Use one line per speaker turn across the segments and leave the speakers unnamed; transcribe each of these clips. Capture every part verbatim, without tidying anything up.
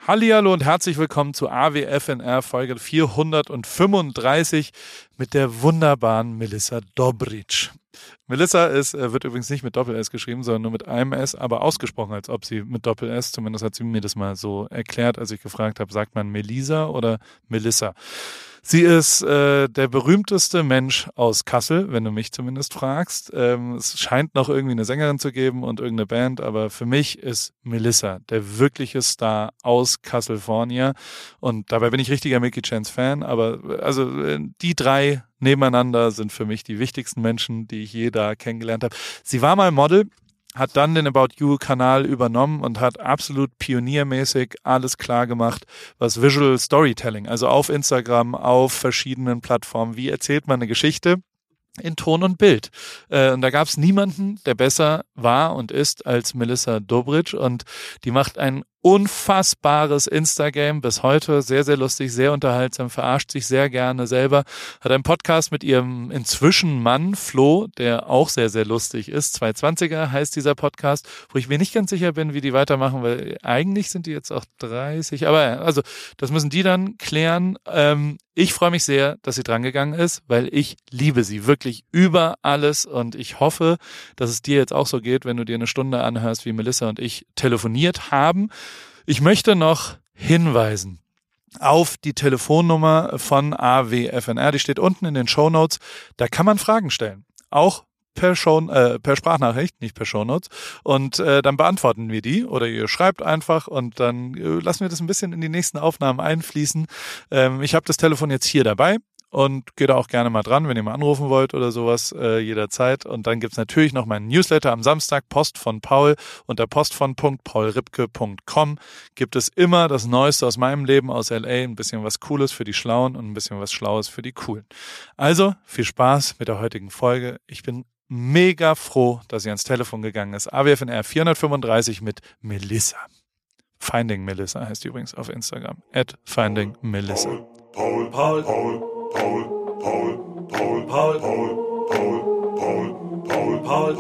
Hallihallo und herzlich willkommen zu A W F N R Folge vierhundertfünfunddreißig mit der wunderbaren Melissa Dobric. Melissa ist, wird übrigens nicht mit Doppel-S geschrieben, sondern nur mit einem S, aber ausgesprochen, als ob sie mit Doppel-S, zumindest hat sie mir das mal so erklärt, als ich gefragt habe, sagt man Melisa oder Melissa? Sie ist äh, der berühmteste Mensch aus Kassel, wenn du mich zumindest fragst. Ähm, es scheint noch irgendwie eine Sängerin zu geben und irgendeine Band, aber für mich ist Melissa der wirkliche Star aus California. Und dabei bin ich richtiger Milky Chance Fan, aber also die drei nebeneinander sind für mich die wichtigsten Menschen, die ich je da kennengelernt habe. Sie war mal Model, hat dann den About You-Kanal übernommen und hat absolut pioniermäßig alles klar gemacht, was Visual Storytelling, also auf Instagram, auf verschiedenen Plattformen, wie erzählt man eine Geschichte in Ton und Bild. Äh, und da gab es niemanden, der besser war und ist als Melissa Dobric, und die macht ein unfassbares Instagram, bis heute sehr, sehr lustig, sehr unterhaltsam, verarscht sich sehr gerne selber, hat einen Podcast mit ihrem inzwischen Mann Flo, der auch sehr, sehr lustig ist. zweihundertzwanziger heißt dieser Podcast, wo ich mir nicht ganz sicher bin, wie die weitermachen, weil eigentlich sind die jetzt auch dreißig, aber also das müssen die dann klären. Ähm, ich freue mich sehr, dass sie drangegangen ist, weil ich liebe sie wirklich über alles, und ich hoffe, dass es dir jetzt auch so geht, wenn du dir eine Stunde anhörst, wie Melissa und ich telefoniert haben. Ich möchte noch hinweisen auf die Telefonnummer von A W F N R, die steht unten in den Shownotes. Da kann man Fragen stellen, auch per, Show, äh, per Sprachnachricht, nicht per Shownotes, und äh, dann beantworten wir die, oder ihr schreibt einfach und dann äh, lassen wir das ein bisschen in die nächsten Aufnahmen einfließen. Ähm, ich habe das Telefon jetzt hier dabei und gehe da auch gerne mal dran, wenn ihr mal anrufen wollt oder sowas, äh, jederzeit. Und dann gibt's natürlich noch meinen Newsletter am Samstag, Post von Paul. Unter postvon punkt paul ripke punkt com gibt es immer das Neueste aus meinem Leben aus L A, ein bisschen was Cooles für die Schlauen und ein bisschen was Schlaues für die Coolen. Also, viel Spaß mit der heutigen Folge. Ich bin mega froh, dass sie ans Telefon gegangen ist. A W F N R vierhundertfünfunddreißig mit Melissa. Finding Melissa heißt die übrigens auf Instagram. At Finding Melissa.
Paul, Paul, Paul. Paul, Paul, Paul, Paul, Paul, Paul, Paul, Paul, Paul, Paul,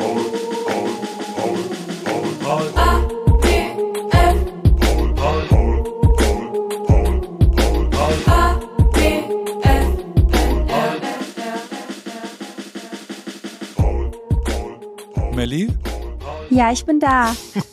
Paul, Paul, Paul, A W F Paul, Paul, Paul, Paul, Paul, Paul, Paul, A W F Paul, Paul,
Melli?
Ja, ich bin da.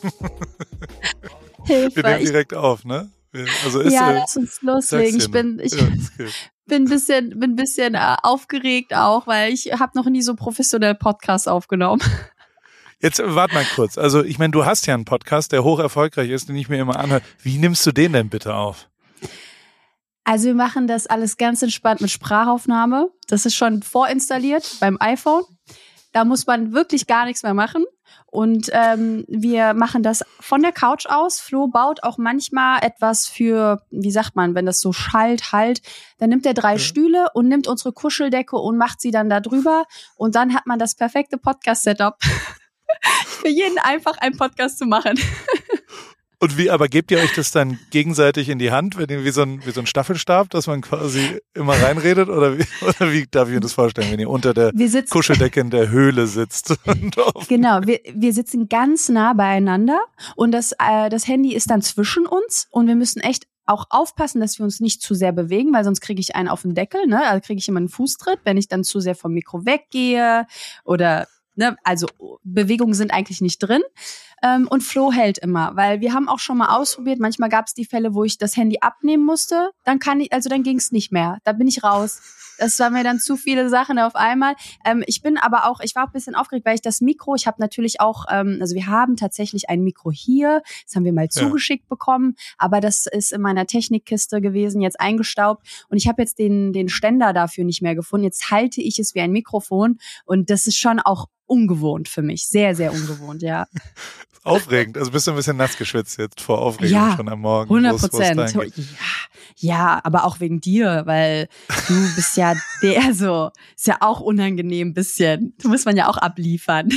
Hilfe.
Wir nehmen
ich,
direkt auf, ne? Also ist,
ja,
äh,
lass uns loslegen. Ich bin, ich
ja, okay.
bin ein bisschen, bin ein bisschen äh, aufgeregt auch, weil ich habe noch nie so professionell Podcasts aufgenommen.
Jetzt warte mal kurz. Also ich meine, du hast ja einen Podcast, der hoch erfolgreich ist, den ich mir immer anhöre. Wie nimmst du den denn bitte auf?
Also wir machen das alles ganz entspannt mit Sprachaufnahme. Das ist schon vorinstalliert beim iPhone. Da muss man wirklich gar nichts mehr machen. Und ähm, wir machen das von der Couch aus. Flo baut auch manchmal etwas für, wie sagt man, wenn das so schallt, halt. Dann nimmt er drei ja. Stühle und nimmt unsere Kuscheldecke und macht sie dann da drüber. Und dann hat man das perfekte Podcast-Setup. Für jeden einfach einen Podcast zu machen.
Und wie, aber gebt ihr euch das dann gegenseitig in die Hand, wenn ihr wie so ein, wie so ein Staffelstab, dass man quasi immer reinredet? Oder wie, oder wie darf ich mir das vorstellen, wenn ihr unter der sitzen, Kuscheldecke in der Höhle sitzt?
Genau, wir, wir sitzen ganz nah beieinander und das, äh, das Handy ist dann zwischen uns und wir müssen echt auch aufpassen, dass wir uns nicht zu sehr bewegen, weil sonst kriege ich einen auf den Deckel, ne? Also kriege ich immer einen Fußtritt, wenn ich dann zu sehr vom Mikro weggehe oder, ne? Also Bewegungen sind eigentlich nicht drin. Ähm, und Flo hält immer, weil wir haben auch schon mal ausprobiert, manchmal gab es die Fälle, wo ich das Handy abnehmen musste, dann kann ich, also dann ging es nicht mehr, da bin ich raus. Das waren mir dann zu viele Sachen auf einmal. Ähm, ich bin aber auch, ich war auch ein bisschen aufgeregt, weil ich das Mikro, ich habe natürlich auch, ähm, also wir haben tatsächlich ein Mikro hier, das haben wir mal ja. zugeschickt bekommen, aber das ist in meiner Technikkiste gewesen, jetzt eingestaubt und ich habe jetzt den den Ständer dafür nicht mehr gefunden. Jetzt halte ich es wie ein Mikrofon und das ist schon auch ungewohnt für mich, sehr, sehr ungewohnt, ja.
Aufregend, also bist du ein bisschen nass geschwitzt jetzt vor Aufregung
ja,
schon am Morgen.
hundert Prozent. Ja, ja, aber auch wegen dir, weil du bist ja der so, ist ja auch unangenehm ein bisschen. Du musst man ja auch abliefern.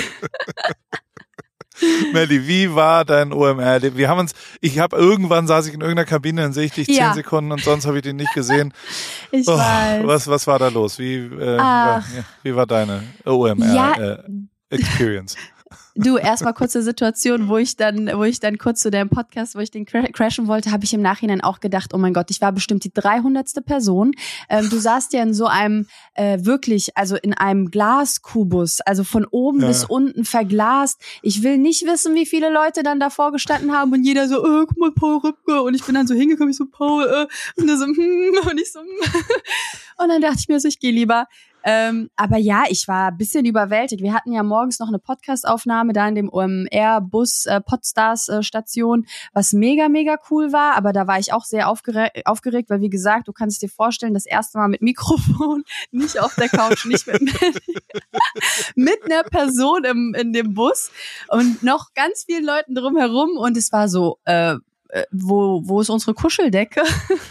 Melli, wie war dein O M R? Wir haben uns, ich habe irgendwann saß ich in irgendeiner Kabine, dann sehe ich dich zehn ja. Sekunden und sonst habe ich dich nicht gesehen.
Ich oh, weiß.
Was, was war da los? Wie, äh, war, wie war deine O M R?
Ja,
äh, Experience?
Du, erstmal kurze Situation, wo ich dann, wo ich dann kurz zu deinem Podcast, wo ich den cra- crashen wollte, habe ich im Nachhinein auch gedacht, oh mein Gott, ich war bestimmt die dreihundertste Person. Ähm, du saßt ja in so einem, äh, wirklich, also in einem Glaskubus, also von oben ja. bis unten verglast. Ich will nicht wissen, wie viele Leute dann davor gestanden haben und jeder so, äh, guck mal, Paul Rübke. Und ich bin dann so hingekommen, ich so, Paul, äh, und er so, hm, und ich so, hm. Und dann dachte ich mir so, ich gehe lieber. Ähm, aber ja, ich war ein bisschen überwältigt. Wir hatten ja morgens noch eine Podcast-Aufnahme da in dem O M R-Bus äh, Podstars-Station, was mega, mega cool war. Aber da war ich auch sehr aufgere- aufgeregt, weil wie gesagt, du kannst dir vorstellen, das erste Mal mit Mikrofon, nicht auf der Couch, nicht mit, mit einer Person im, in dem Bus und noch ganz vielen Leuten drumherum. Und es war so, äh, wo, wo ist unsere Kuscheldecke?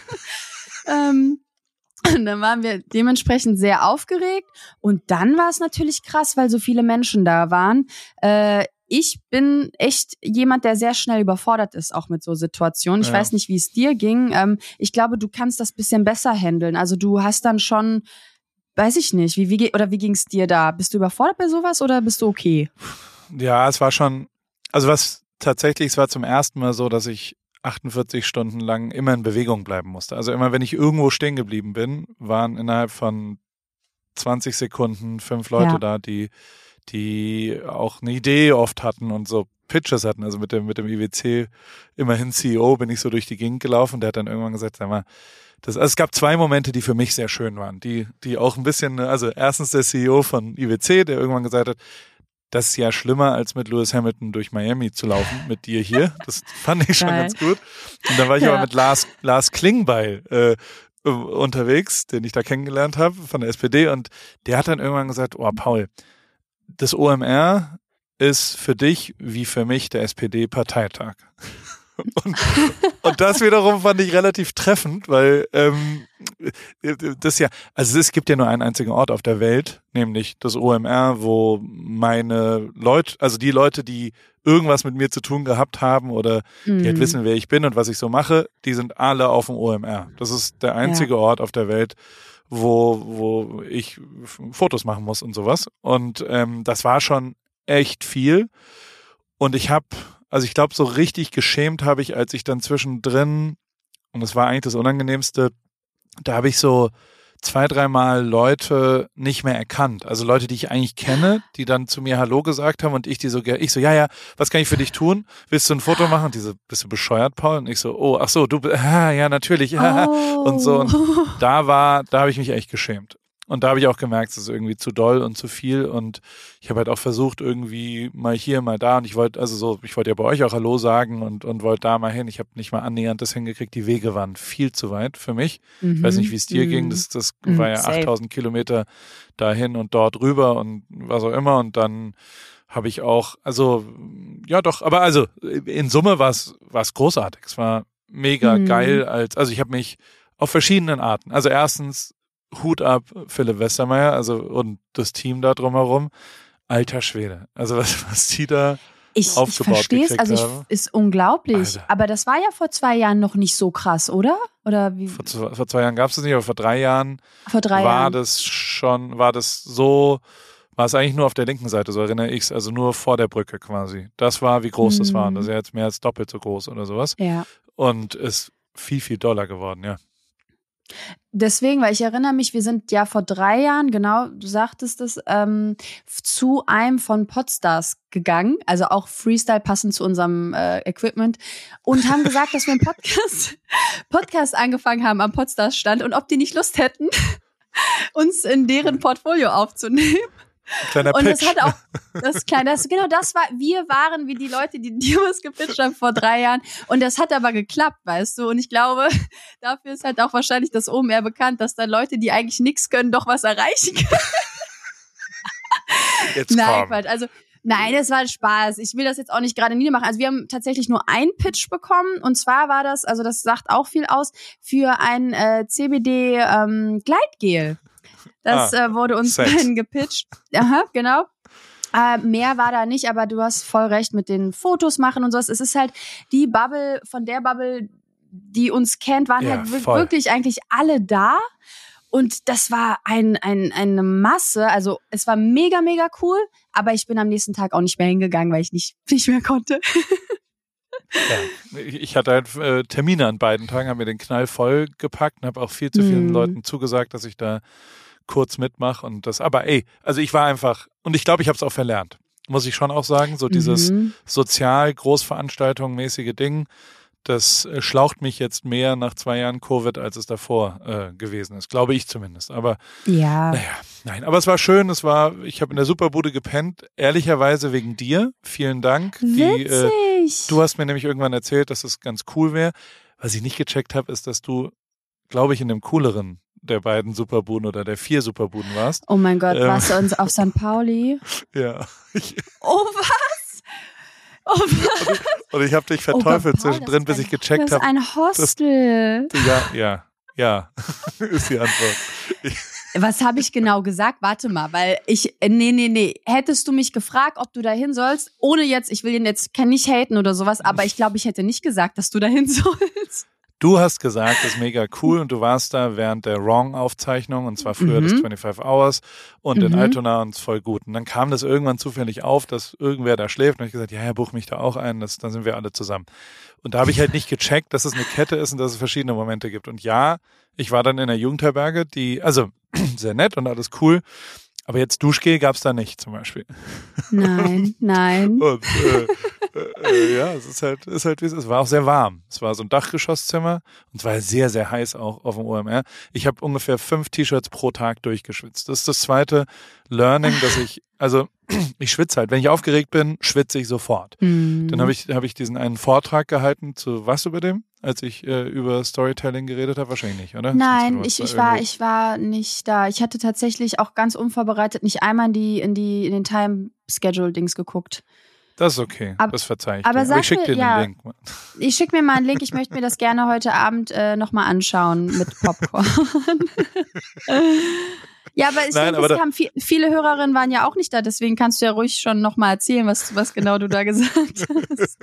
ähm, Und dann waren wir dementsprechend sehr aufgeregt. Und dann war es natürlich krass, weil so viele Menschen da waren. Äh, ich bin echt jemand, der sehr schnell überfordert ist, auch mit so Situationen. Ich ja. weiß nicht, wie es dir ging. Ähm, ich glaube, du kannst das bisschen besser handeln. Also du hast dann schon, weiß ich nicht, wie, wie oder wie ging es dir da? Bist du überfordert bei sowas oder bist du okay?
Ja, es war schon, also was tatsächlich, es war zum ersten Mal so, dass ich achtundvierzig Stunden lang immer in Bewegung bleiben musste. Also immer, wenn ich irgendwo stehen geblieben bin, waren innerhalb von zwanzig Sekunden fünf Leute ja. da, die, die auch eine Idee oft hatten und so Pitches hatten. Also mit dem, mit dem I W C, immerhin C E O, bin ich so durch die Gegend gelaufen. Der hat dann irgendwann gesagt, sag mal, das, also es gab zwei Momente, die für mich sehr schön waren, die, die auch ein bisschen, also erstens der C E O von I W C, der irgendwann gesagt hat, das ist ja schlimmer, als mit Lewis Hamilton durch Miami zu laufen, mit dir hier. Das fand ich schon
Geil.
ganz gut. Und dann war ich
ja.
aber mit Lars, Lars Klingbeil äh, unterwegs, den ich da kennengelernt habe von der S P D. Und der hat dann irgendwann gesagt, oh Paul, das O M R ist für dich wie für mich der S P D-Parteitag. Und, und das wiederum fand ich relativ treffend, weil ähm, das ja, also es gibt ja nur einen einzigen Ort auf der Welt, nämlich das O M R, wo meine Leute, also die Leute, die irgendwas mit mir zu tun gehabt haben oder mhm. die halt wissen, wer ich bin und was ich so mache, die sind alle auf dem O M R. Das ist der einzige ja. Ort auf der Welt, wo wo ich Fotos machen muss und sowas. Und ähm, das war schon echt viel. Und ich habe Also ich glaube, so richtig geschämt habe ich, als ich dann zwischendrin, und das war eigentlich das Unangenehmste, da habe ich so zwei, dreimal Leute nicht mehr erkannt. Also Leute, die ich eigentlich kenne, die dann zu mir Hallo gesagt haben und ich die so, ich so, ja, ja, was kann ich für dich tun? Willst du ein Foto machen? Und die so, bist du bescheuert, Paul? Und ich so, oh, ach so, du, ah, ja, natürlich. Oh. Und so, und da war, da habe ich mich echt geschämt. Und da habe ich auch gemerkt, es ist irgendwie zu doll und zu viel. Und ich habe halt auch versucht, irgendwie mal hier, mal da. Und ich wollte, also so, ich wollte ja bei euch auch Hallo sagen und, und wollte da mal hin. Ich habe nicht mal annähernd das hingekriegt. Die Wege waren viel zu weit für mich. Mhm. Ich weiß nicht, wie es dir mhm. ging. Das, das mhm. war ja Safe. achttausend Kilometer dahin und dort rüber und was auch immer. Und dann habe ich auch, also, ja doch, aber also in Summe war es war es großartig. Es war mega mhm. geil. als Also ich habe mich auf verschiedenen Arten, also erstens, Hut ab, Philipp Westermeier, also und das Team da drumherum. Alter Schwede. Also was, was die da
ich,
aufgebaut
ich verstehe es, also
haben.
ich, ist unglaublich.
Alter.
Aber das war ja vor zwei Jahren noch nicht so krass, oder? Oder wie?
Vor, zwei, vor zwei Jahren gab es das nicht, aber vor drei Jahren
vor drei
war
Jahren.
das schon, war das so, war es eigentlich nur auf der linken Seite, so erinnere ich es, also nur vor der Brücke quasi. Das war, wie groß mhm. das war. Und das ist ja jetzt mehr als doppelt so groß oder sowas.
Ja.
Und ist viel, viel doller geworden, ja.
Deswegen, weil ich erinnere mich, wir sind ja vor drei Jahren, genau, du sagtest es, ähm, zu einem von Podstars gegangen, also auch Freestyle passend zu unserem äh, Equipment und haben gesagt, dass wir einen Podcast, Podcast angefangen haben am Podstars Stand und ob die nicht Lust hätten, uns in deren Portfolio aufzunehmen.
Kleiner
und
Pitch.
das hat auch, das kleine, das, genau das war, wir waren wie die Leute, die dir was gepitcht haben vor drei Jahren. Und das hat aber geklappt, weißt du. Und ich glaube, dafür ist halt auch wahrscheinlich das O M R bekannt, dass da Leute, die eigentlich nichts können, doch was erreichen können.
Jetzt
Nein,
komm.
Quatsch. Also, nein, es war Spaß. Ich will das jetzt auch nicht gerade niedermachen. Also wir haben tatsächlich nur einen Pitch bekommen. Und zwar war das, also das sagt auch viel aus, für ein äh, C B D ähm, Gleitgel. Das ah, äh, wurde uns dann gepitcht. Aha, genau. Äh, mehr war da nicht, aber du hast voll recht mit den Fotos machen und sowas. Es ist halt die Bubble, von der Bubble, die uns kennt, waren
ja,
halt w-
voll.
wirklich eigentlich alle da. Und das war ein, ein, eine Masse, also es war mega, mega cool, aber ich bin am nächsten Tag auch nicht mehr hingegangen, weil ich nicht, nicht mehr konnte.
Ja, ich hatte halt äh, Termine an beiden Tagen, habe mir den Knall voll gepackt und habe auch viel zu vielen
Mm.
Leuten zugesagt, dass ich da kurz mitmache und das, aber ey, also ich war einfach, und ich glaube, ich habe es auch verlernt, muss ich schon auch sagen, so dieses
Mhm.
sozial Großveranstaltungen mäßige Ding, das äh, schlaucht mich jetzt mehr nach zwei Jahren Covid, als es davor äh, gewesen ist, glaube ich zumindest, aber
Ja.
naja, nein, aber es war schön, es war, ich habe in der Superbude gepennt, ehrlicherweise wegen dir, vielen Dank. Die, äh,
Witzig.
du hast mir nämlich irgendwann erzählt, dass es ganz cool wäre. Was ich nicht gecheckt habe, ist, dass du, glaube ich, in dem cooleren der beiden Superbuden oder der vier Superbuden warst.
Oh mein Gott,
Ähm.
warst du uns auf Sankt Pauli?
Ja. Ich,
Oh, was? Oh, was?
und ich habe dich
Oh Gott,
verteufelt
Paul,
zwischendrin,
das
bis
ist
ich
ein-
gecheckt
Das ist
habe.
ein Hostel.
Ja, ja, ja, ist die Antwort. Ich,
Was habe ich genau gesagt? Warte mal, weil ich, äh, nee, nee, nee. Hättest du mich gefragt, ob du dahin sollst, ohne jetzt, ich will ihn jetzt, kann nicht haten oder sowas, aber ich glaube, ich hätte nicht gesagt, dass du dahin sollst.
Du hast gesagt, das ist mega cool und du warst da während der Wrong-Aufzeichnung und zwar früher
Mhm.
des fünfundzwanzig Hours und in
Mhm.
Altona und es voll gut. Und dann kam das irgendwann zufällig auf, dass irgendwer da schläft und ich gesagt, ja, ja, buch mich da auch ein, das, dann sind wir alle zusammen. Und da habe ich halt nicht gecheckt, dass es eine Kette ist und dass es verschiedene Momente gibt. Und ja, ich war dann in der Jugendherberge, die, also sehr nett und alles cool, aber jetzt Duschgel gab's da nicht zum Beispiel.
Nein, nein.
Und äh, äh, äh, ja, es ist halt, ist halt wie es ist. Es war auch sehr warm. Es war so ein Dachgeschosszimmer und es war sehr, sehr heiß auch auf dem O M R. Ich habe ungefähr fünf T-Shirts pro Tag durchgeschwitzt. Das ist das zweite Learning, dass ich, also ich schwitze halt. Wenn ich aufgeregt bin, schwitze ich sofort.
Mhm.
Dann habe ich, hab ich diesen einen Vortrag gehalten zu was über dem, als ich äh, über Storytelling geredet habe? Wahrscheinlich nicht, oder?
Nein,
Sonst
ich,
war
ich war,
irgendwo-
ich war nicht da. Ich hatte tatsächlich auch ganz unvorbereitet nicht einmal in die, in die, in den Time-Schedule-Dings geguckt.
Das ist okay,
Ab-
das verzeih ich
aber
dir.
sag
Aber ich schicke
mir,
dir
ja.
den Link.
Ich schicke mir mal einen Link. Ich möchte mir das gerne heute Abend äh, nochmal anschauen mit Popcorn. Ja, aber ich
Nein,
denke,
aber
es
da-
haben viel, viele Hörerinnen waren ja auch nicht da, deswegen kannst du ja ruhig schon nochmal erzählen, was, was genau du da gesagt hast.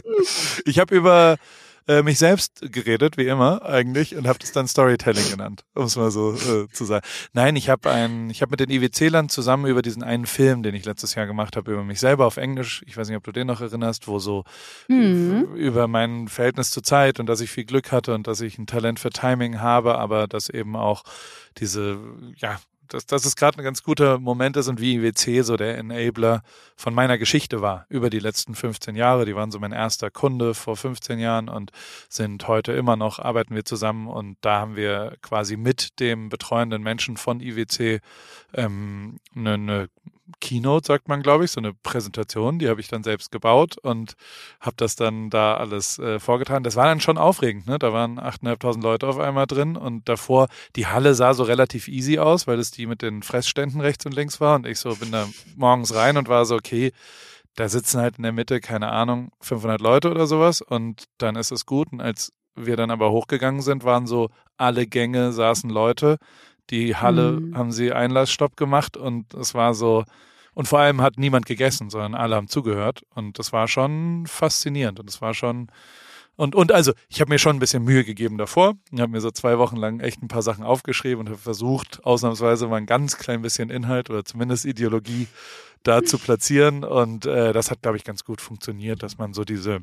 Ich habe über äh, mich selbst geredet, wie immer eigentlich, und habe das dann Storytelling genannt, um es mal so äh, zu sagen. Nein, ich habe ein, ich habe mit den I W C-Lern zusammen über diesen einen Film, den ich letztes Jahr gemacht habe, über mich selber auf Englisch, ich weiß nicht, ob du den noch erinnerst, wo so
Mhm.
äh, über mein Verhältnis zur Zeit und dass ich viel Glück hatte und dass ich ein Talent für Timing habe, aber dass eben auch diese, ja, dass, dass es gerade ein ganz guter Moment ist und wie I W C so der Enabler von meiner Geschichte war über die letzten fünfzehn Jahre. Die waren so mein erster Kunde vor fünfzehn Jahren und sind heute immer noch, arbeiten wir zusammen und da haben wir quasi mit dem betreuenden Menschen von I W C ähm, eine, eine Keynote, sagt man, glaube ich, so eine Präsentation, die habe ich dann selbst gebaut und habe das dann da alles äh, vorgetragen. Das war dann schon aufregend, ne? Da waren achttausendfünfhundert Leute auf einmal drin und davor, die Halle sah so relativ easy aus, weil es die mit den Fressständen rechts und links war und ich so bin da morgens rein und war so, okay, da sitzen halt in der Mitte, keine Ahnung, fünfhundert Leute oder sowas und dann ist es gut. Und als wir dann aber hochgegangen sind, waren so alle Gänge saßen Leute. Die Halle
Mhm.
haben sie Einlassstopp gemacht und es war so, und vor allem hat niemand gegessen, sondern alle haben zugehört und das war schon faszinierend und es war schon, und, und also ich habe mir schon ein bisschen Mühe gegeben davor und habe mir so zwei Wochen lang echt ein paar Sachen aufgeschrieben und habe versucht, ausnahmsweise mal ein ganz klein bisschen Inhalt oder zumindest Ideologie da zu platzieren und äh, das hat, glaube ich, ganz gut funktioniert, dass man so diese,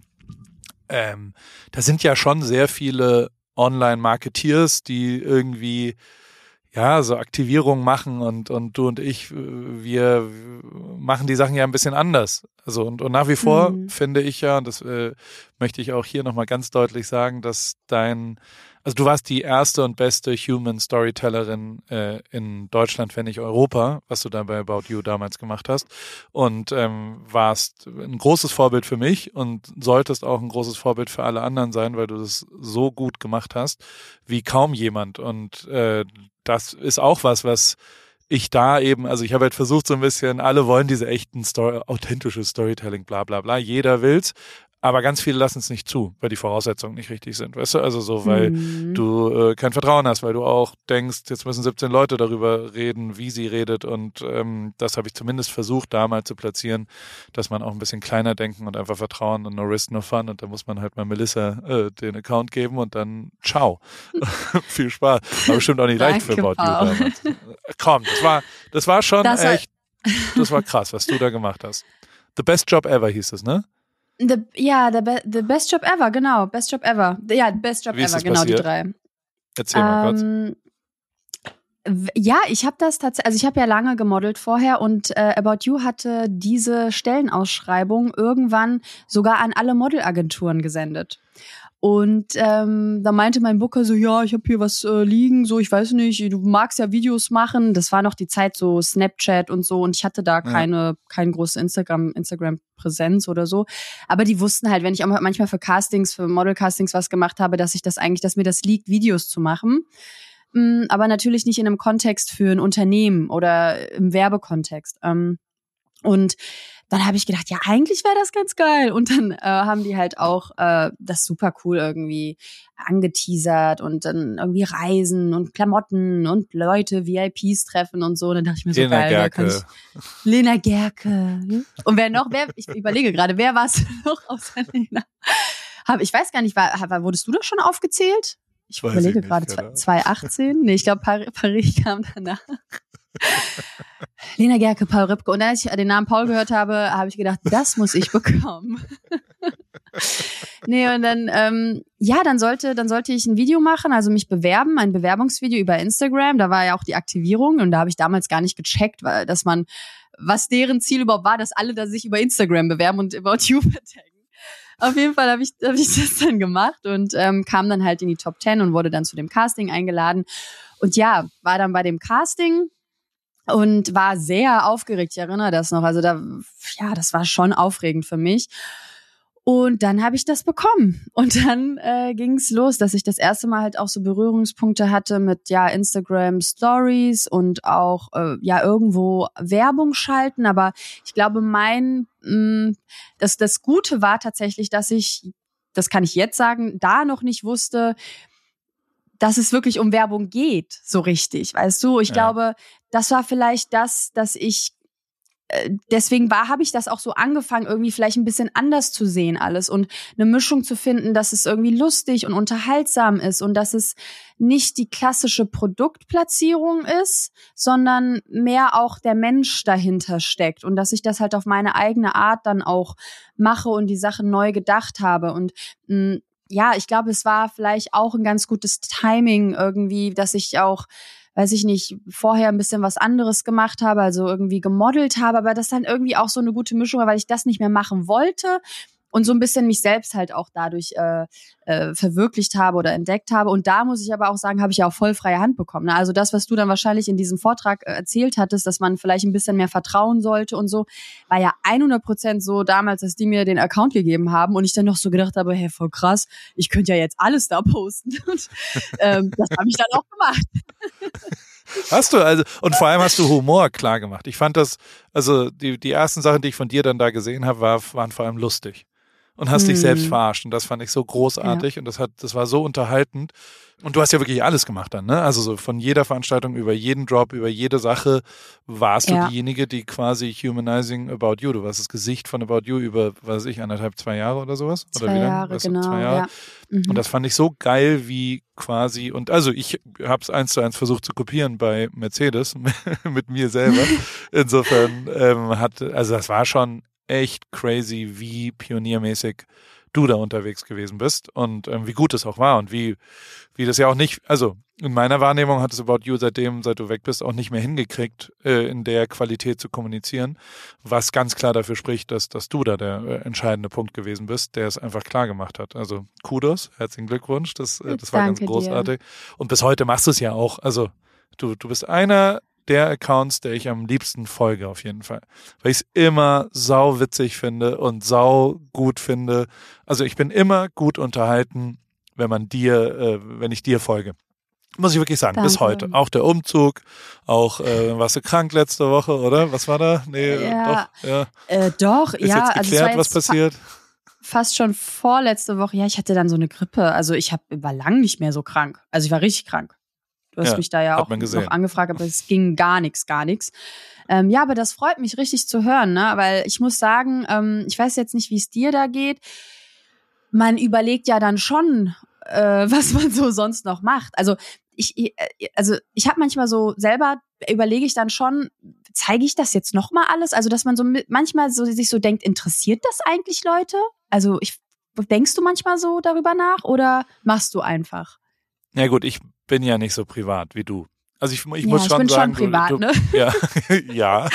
ähm, da sind ja schon sehr viele Online-Marketeers, die irgendwie ja, so Aktivierung machen und, und du und ich, wir machen die Sachen ja ein bisschen anders. Also und, und nach wie vor
Mhm.
finde ich ja, und das äh, möchte ich auch hier nochmal ganz deutlich sagen, dass dein, also du warst die erste und beste Human Storytellerin äh, in Deutschland, wenn nicht Europa, was du da bei About You damals gemacht hast und ähm, warst ein großes Vorbild für mich und solltest auch ein großes Vorbild für alle anderen sein, weil du das so gut gemacht hast, wie kaum jemand und äh, das ist auch was, was ich da eben, also ich habe halt versucht so ein bisschen, alle wollen diese echten Story, authentische Storytelling, bla bla bla, jeder will's, Aber ganz viele lassen es nicht zu, weil die Voraussetzungen nicht richtig sind, weißt du? Also so, weil
Mhm.
du äh, kein Vertrauen hast, weil du auch denkst, jetzt müssen siebzehn Leute darüber reden, wie sie redet und ähm, das habe ich zumindest versucht damals zu platzieren, dass man auch ein bisschen kleiner denken und einfach vertrauen und no risk, no fun und da muss man halt mal Melissa äh, den Account geben und dann ciao. Viel Spaß. War bestimmt auch nicht leicht für
Danke,
About You
Paul.
damals. Komm, das war, das war schon
Das war-
echt, das war krass, was du da gemacht hast. The best job ever hieß es, ne?
The, ja, the, be the best job ever, genau. Best job ever. Ja, best job
Wie ist
ever,
das
genau,
passiert?
die drei.
Erzähl mal kurz.
Ähm, w- ja, ich habe das tatsächlich, also ich habe ja lange gemodelt vorher und äh, About You hatte diese Stellenausschreibung irgendwann sogar an alle Modelagenturen gesendet. Und ähm, da meinte mein Booker so, ja, ich habe hier was äh, liegen, so, ich weiß nicht, du magst ja Videos machen. Das war noch die Zeit so Snapchat und so und ich hatte da keine, keine große Instagram, Instagram-Präsenz oder so. Aber die wussten halt, wenn ich auch manchmal für Castings, für Model-Castings was gemacht habe, dass ich das eigentlich, dass mir das liegt, Videos zu machen. Mm, aber natürlich nicht in einem Kontext für ein Unternehmen oder im Werbekontext. Ähm, und dann habe ich gedacht, ja, eigentlich wäre das ganz geil. Und dann äh, haben die halt auch äh, das super cool irgendwie angeteasert und dann irgendwie Reisen und Klamotten und Leute, V I Ps treffen und so. Und dann dachte ich mir so,
Lena
geil, da kann
Gerke.
ich, Lena Gerke. Und wer noch, wer, ich überlege gerade, wer war es noch außer Lena? Hab, ich weiß gar nicht, war, war, wurdest du doch schon aufgezählt? Ich
Weiß
überlege
ich nicht,
gerade,
keine Ahnung.
zwanzig achtzehn? Nee, ich glaube, Paris, Paris kam danach. Lena Gerke, Paul Ripke. Und als ich den Namen Paul gehört habe, habe ich gedacht, das muss ich bekommen. Nee, und dann, ähm, ja, dann sollte, dann sollte ich ein Video machen, also mich bewerben, ein Bewerbungsvideo über Instagram. Da war ja auch die Aktivierung und da habe ich damals gar nicht gecheckt, weil, dass man, was deren Ziel überhaupt war, dass alle da sich über Instagram bewerben und About You vertaggen. Auf jeden Fall habe ich, hab ich das dann gemacht und ähm, kam dann halt in die Top Ten und wurde dann zu dem Casting eingeladen. Und ja, war dann bei dem Casting und war sehr aufgeregt. Ich erinnere das noch. Also da, ja, das war schon aufregend für mich. Und dann habe ich das bekommen. Und dann äh, ging es los, dass ich das erste Mal halt auch so Berührungspunkte hatte mit ja Instagram Stories und auch äh, ja irgendwo Werbung schalten. Aber ich glaube, mein mh, das, das Gute war tatsächlich, dass ich, das kann ich jetzt sagen, da noch nicht wusste, dass es wirklich um Werbung geht, so richtig, weißt du? Ich
Ja.
glaube, das war vielleicht das, dass ich deswegen war, habe ich das auch so angefangen, irgendwie vielleicht ein bisschen anders zu sehen alles und eine Mischung zu finden, dass es irgendwie lustig und unterhaltsam ist und dass es nicht die klassische Produktplatzierung ist, sondern mehr auch der Mensch dahinter steckt und dass ich das halt auf meine eigene Art dann auch mache und die Sache neu gedacht habe und mh, ja, ich glaube, es war vielleicht auch ein ganz gutes Timing irgendwie, dass ich auch weiß ich nicht, vorher ein bisschen was anderes gemacht habe, also irgendwie gemodelt habe, aber das dann irgendwie auch so eine gute Mischung war, weil ich das nicht mehr machen wollte und so ein bisschen mich selbst halt auch dadurch äh, äh, verwirklicht habe oder entdeckt habe. Und da muss ich aber auch sagen, habe ich ja auch voll freie Hand bekommen. Ne? Also das, was du dann wahrscheinlich in diesem Vortrag äh, erzählt hattest, dass man vielleicht ein bisschen mehr vertrauen sollte und so, war ja hundert Prozent so damals, dass die mir den Account gegeben haben und ich dann noch so gedacht habe, hey, voll krass, ich könnte ja jetzt alles da posten. Und ähm, das habe ich dann auch gemacht.
Hast du, also, und vor allem hast du Humor klar gemacht. Ich fand das, also die, die ersten Sachen, die ich von dir dann da gesehen habe, war, waren vor allem lustig. Und hast
Hm.
dich selbst verarscht. Und das fand ich so großartig. Und das hat, das war so unterhaltend. Und du hast ja wirklich alles gemacht dann, ne? Also so von jeder Veranstaltung, über jeden Drop, über jede Sache warst
Ja.
du diejenige, die quasi humanizing About You. Du warst das Gesicht von About You über, was weiß ich, anderthalb, zwei Jahre oder sowas? Oder
Zwei
wie lange?
Jahre,
Weißt du,
genau.
Zwei Jahre.
Ja. Mhm.
Und das fand ich so geil, wie quasi, und also ich habe es eins zu eins versucht zu kopieren bei Mercedes mit mir selber. Insofern ähm, hat, also das war schon echt crazy, wie pioniermäßig du da unterwegs gewesen bist und ähm, wie gut es auch war und wie, wie das ja auch nicht, also in meiner Wahrnehmung hat es About You seitdem, seit du weg bist, auch nicht mehr hingekriegt, äh, in der Qualität zu kommunizieren, was ganz klar dafür spricht, dass, dass du da der äh, entscheidende Punkt gewesen bist, der es einfach klar gemacht hat. Also Kudos, herzlichen Glückwunsch, das, äh, das war
Danke
ganz
dir.
großartig. Und bis heute machst du es ja auch, also du, du bist einer der Accounts, der ich am liebsten folge auf jeden Fall. Weil ich es immer sau witzig finde und sau gut finde. Also ich bin immer gut unterhalten, wenn man dir, äh, wenn ich dir folge. Muss ich wirklich sagen, bis
Danke.
heute. Auch der Umzug, auch, äh, warst du krank letzte Woche, oder? Was war da? Nee,
Ja.
doch, ja.
Äh, doch,
Ist
ja.
jetzt
also es
geklärt,
war
was
jetzt
passiert?
fast schon vorletzte Woche. Ja, ich hatte dann so eine Grippe. Also ich hab, war lang nicht mehr so krank. Also ich war richtig krank. Du hast
Ja,
mich da ja
hat
auch
man gesehen.
noch angefragt, aber es ging gar nichts, gar nichts. Ähm, ja, aber das freut mich richtig zu hören, ne? Weil ich muss sagen, ähm, ich weiß jetzt nicht, wie es dir da geht. Man überlegt ja dann schon, äh, was man so sonst noch macht. Also ich, ich- also ich habe manchmal so selber überlege ich dann schon, zeige ich das jetzt noch mal alles? Also dass man so mit, manchmal so sich so denkt, interessiert das eigentlich Leute? Also ich denkst du manchmal so darüber nach oder machst du einfach?
Ja gut, ich bin ja nicht so privat wie du. Also ich, ich
Ja,
muss
ich
schon
bin schon
sagen,
privat,
du, du,
ne?
Ja, ja.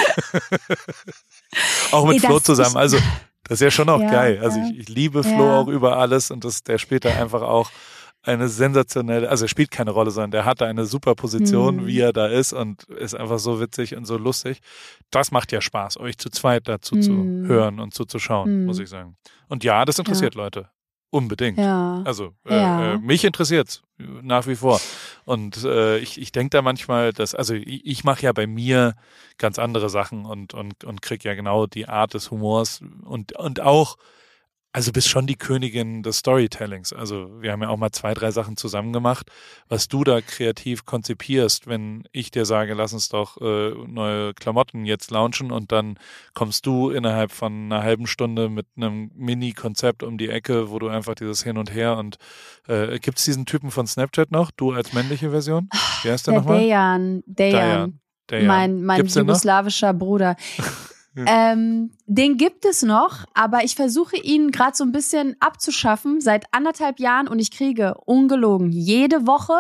Auch mit
Nee,
Flo
das-
zusammen.
ich-
Also das ist ja schon auch
Ja,
geil. Also
ja.
ich, ich liebe Flo
Ja.
auch über alles und das, der spielt da einfach auch eine sensationelle, also er spielt keine Rolle, sondern der hat da eine super Position,
Hm.
wie er da ist und ist einfach so witzig und so lustig. Das macht ja Spaß, euch zu zweit dazu zu
Hm.
hören und zuzuschauen,
Hm.
muss ich sagen. Und ja, das interessiert Leute. Unbedingt.
Ja.
Also äh,
Ja.
äh, mich interessiert's nach wie vor. Und äh, ich, ich denke da manchmal, dass, also ich, ich mache ja bei mir ganz andere Sachen und, und, und krieg ja genau die Art des Humors und, und auch, also bist schon die Königin des Storytellings. Also wir haben ja auch mal zwei, drei Sachen zusammen gemacht, was du da kreativ konzipierst, wenn ich dir sage, lass uns doch äh, neue Klamotten jetzt launchen und dann kommst du innerhalb von einer halben Stunde mit einem Mini-Konzept um die Ecke, wo du einfach dieses Hin und Her und äh, gibt's diesen Typen von Snapchat noch? Du als männliche Version? Wie heißt der
Der
nochmal?
Dejan, Dejan,
Dejan.
mein, mein
Gibt's den noch?
jugoslawischer Bruder. ähm, den gibt es noch, aber ich versuche ihn gerade so ein bisschen abzuschaffen seit anderthalb Jahren und ich kriege ungelogen jede Woche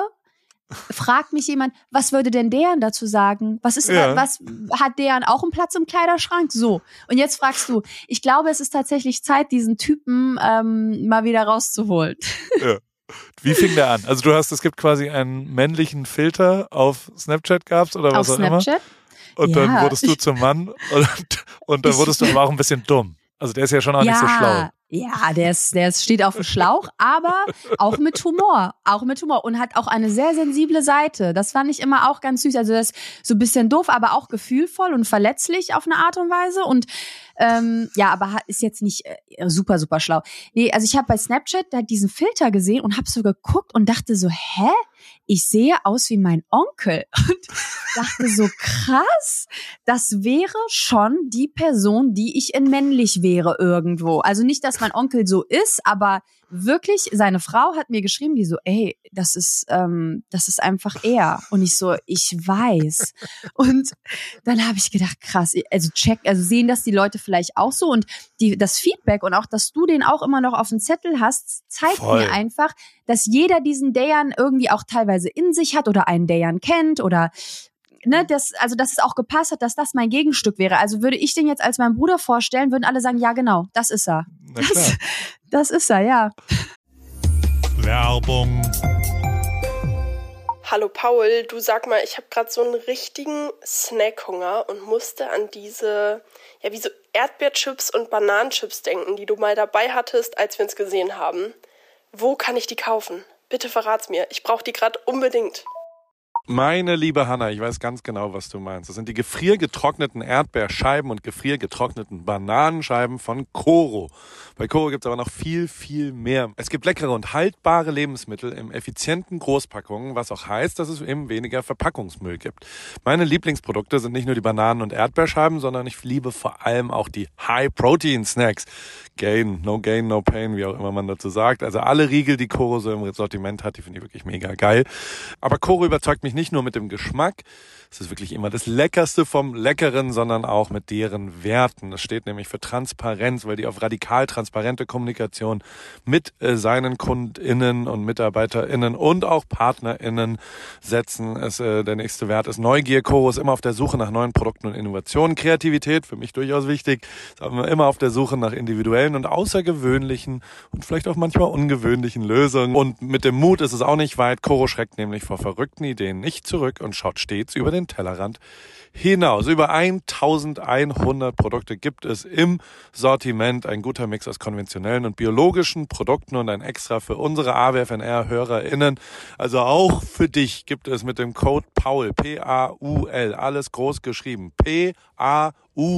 fragt mich jemand, was würde denn Dejan dazu sagen? Was ist,
Ja.
was hat Dejan auch einen Platz im Kleiderschrank? So. Und jetzt fragst du, ich glaube, es ist tatsächlich Zeit, diesen Typen ähm, mal wieder rauszuholen.
Ja. Wie fing der an? Also du hast, es gibt quasi einen männlichen Filter auf Snapchat gab's oder was
Auf
auch immer.
Snapchat?
Und
Ja.
dann wurdest du zum Mann und, und dann
Ich-
wurdest du aber auch ein bisschen dumm. Also der ist ja schon auch nicht so schlau.
Ja, der ist, der ist, steht auf dem Schlauch, aber auch mit Humor, auch mit Humor und hat auch eine sehr sensible Seite. Das fand ich immer auch ganz süß. Also das ist so ein bisschen doof, aber auch gefühlvoll und verletzlich auf eine Art und Weise. Und ähm, ja, aber hat- ist jetzt nicht äh, super, super schlau. Nee, also ich habe bei Snapchat da diesen Filter gesehen und habe so geguckt und dachte so, hä? Ich sehe aus wie mein Onkel. Und dachte so, krass, das wäre schon die Person, die ich in männlich wäre irgendwo. Also nicht, dass mein Onkel so ist, aber wirklich, seine Frau hat mir geschrieben, die so, ey, das ist, ähm, das ist einfach er. Und ich so, ich weiß. Und dann habe ich gedacht, krass, also check, also sehen das die Leute vielleicht auch so und die, das Feedback und auch, dass du den auch immer noch auf dem Zettel hast, zeigt
Voll.
mir einfach, dass jeder diesen Dejan irgendwie auch teilweise in sich hat oder einen Dejan kennt oder ne, das, also dass es auch gepasst hat, dass das mein Gegenstück wäre. Also würde ich den jetzt als meinen Bruder vorstellen, würden alle sagen, ja genau, das ist er.
Na klar.
Das, das ist er, ja.
Werbung.
Hallo Paul, du sag mal, ich habe gerade so einen richtigen Snackhunger und musste an diese, ja wie so Erdbeerchips und Bananenchips denken, die du mal dabei hattest, als wir uns gesehen haben. Wo kann ich die kaufen? Bitte verrat's mir, ich brauche die gerade unbedingt.
Meine liebe Hanna, ich weiß ganz genau, was du meinst. Das sind die gefriergetrockneten Erdbeerscheiben und gefriergetrockneten Bananenscheiben von Koro. Bei Koro gibt es aber noch viel, viel mehr. Es gibt leckere und haltbare Lebensmittel in effizienten Großpackungen, was auch heißt, dass es eben weniger Verpackungsmüll gibt. Meine Lieblingsprodukte sind nicht nur die Bananen- und Erdbeerscheiben, sondern ich liebe vor allem auch die High-Protein-Snacks. Gain, no gain, no pain, wie auch immer man dazu sagt. Also alle Riegel, die Koro so im Sortiment hat, die finde ich wirklich mega geil. Aber Koro überzeugt mich nicht nur mit dem Geschmack. Es ist wirklich immer das Leckerste vom Leckeren, sondern auch mit deren Werten. Das steht nämlich für Transparenz, weil die auf radikal transparente Kommunikation mit äh, seinen KundInnen und MitarbeiterInnen und auch PartnerInnen setzen. Es, äh, der nächste Wert ist Neugier. Koro ist immer auf der Suche nach neuen Produkten und Innovationen. Kreativität, für mich durchaus wichtig. Sind wir immer auf der Suche nach individuellen und außergewöhnlichen und vielleicht auch manchmal ungewöhnlichen Lösungen. Und mit dem Mut ist es auch nicht weit. Koro schreckt nämlich vor verrückten Ideen nicht zurück und schaut stets über den Tellerrand hinaus. Über eintausendeinhundert Produkte gibt es im Sortiment. Ein guter Mix aus konventionellen und biologischen Produkten und ein Extra für unsere A W F N R-HörerInnen. Also auch für dich gibt es mit dem Code PAUL, P A U L, alles groß geschrieben, P A U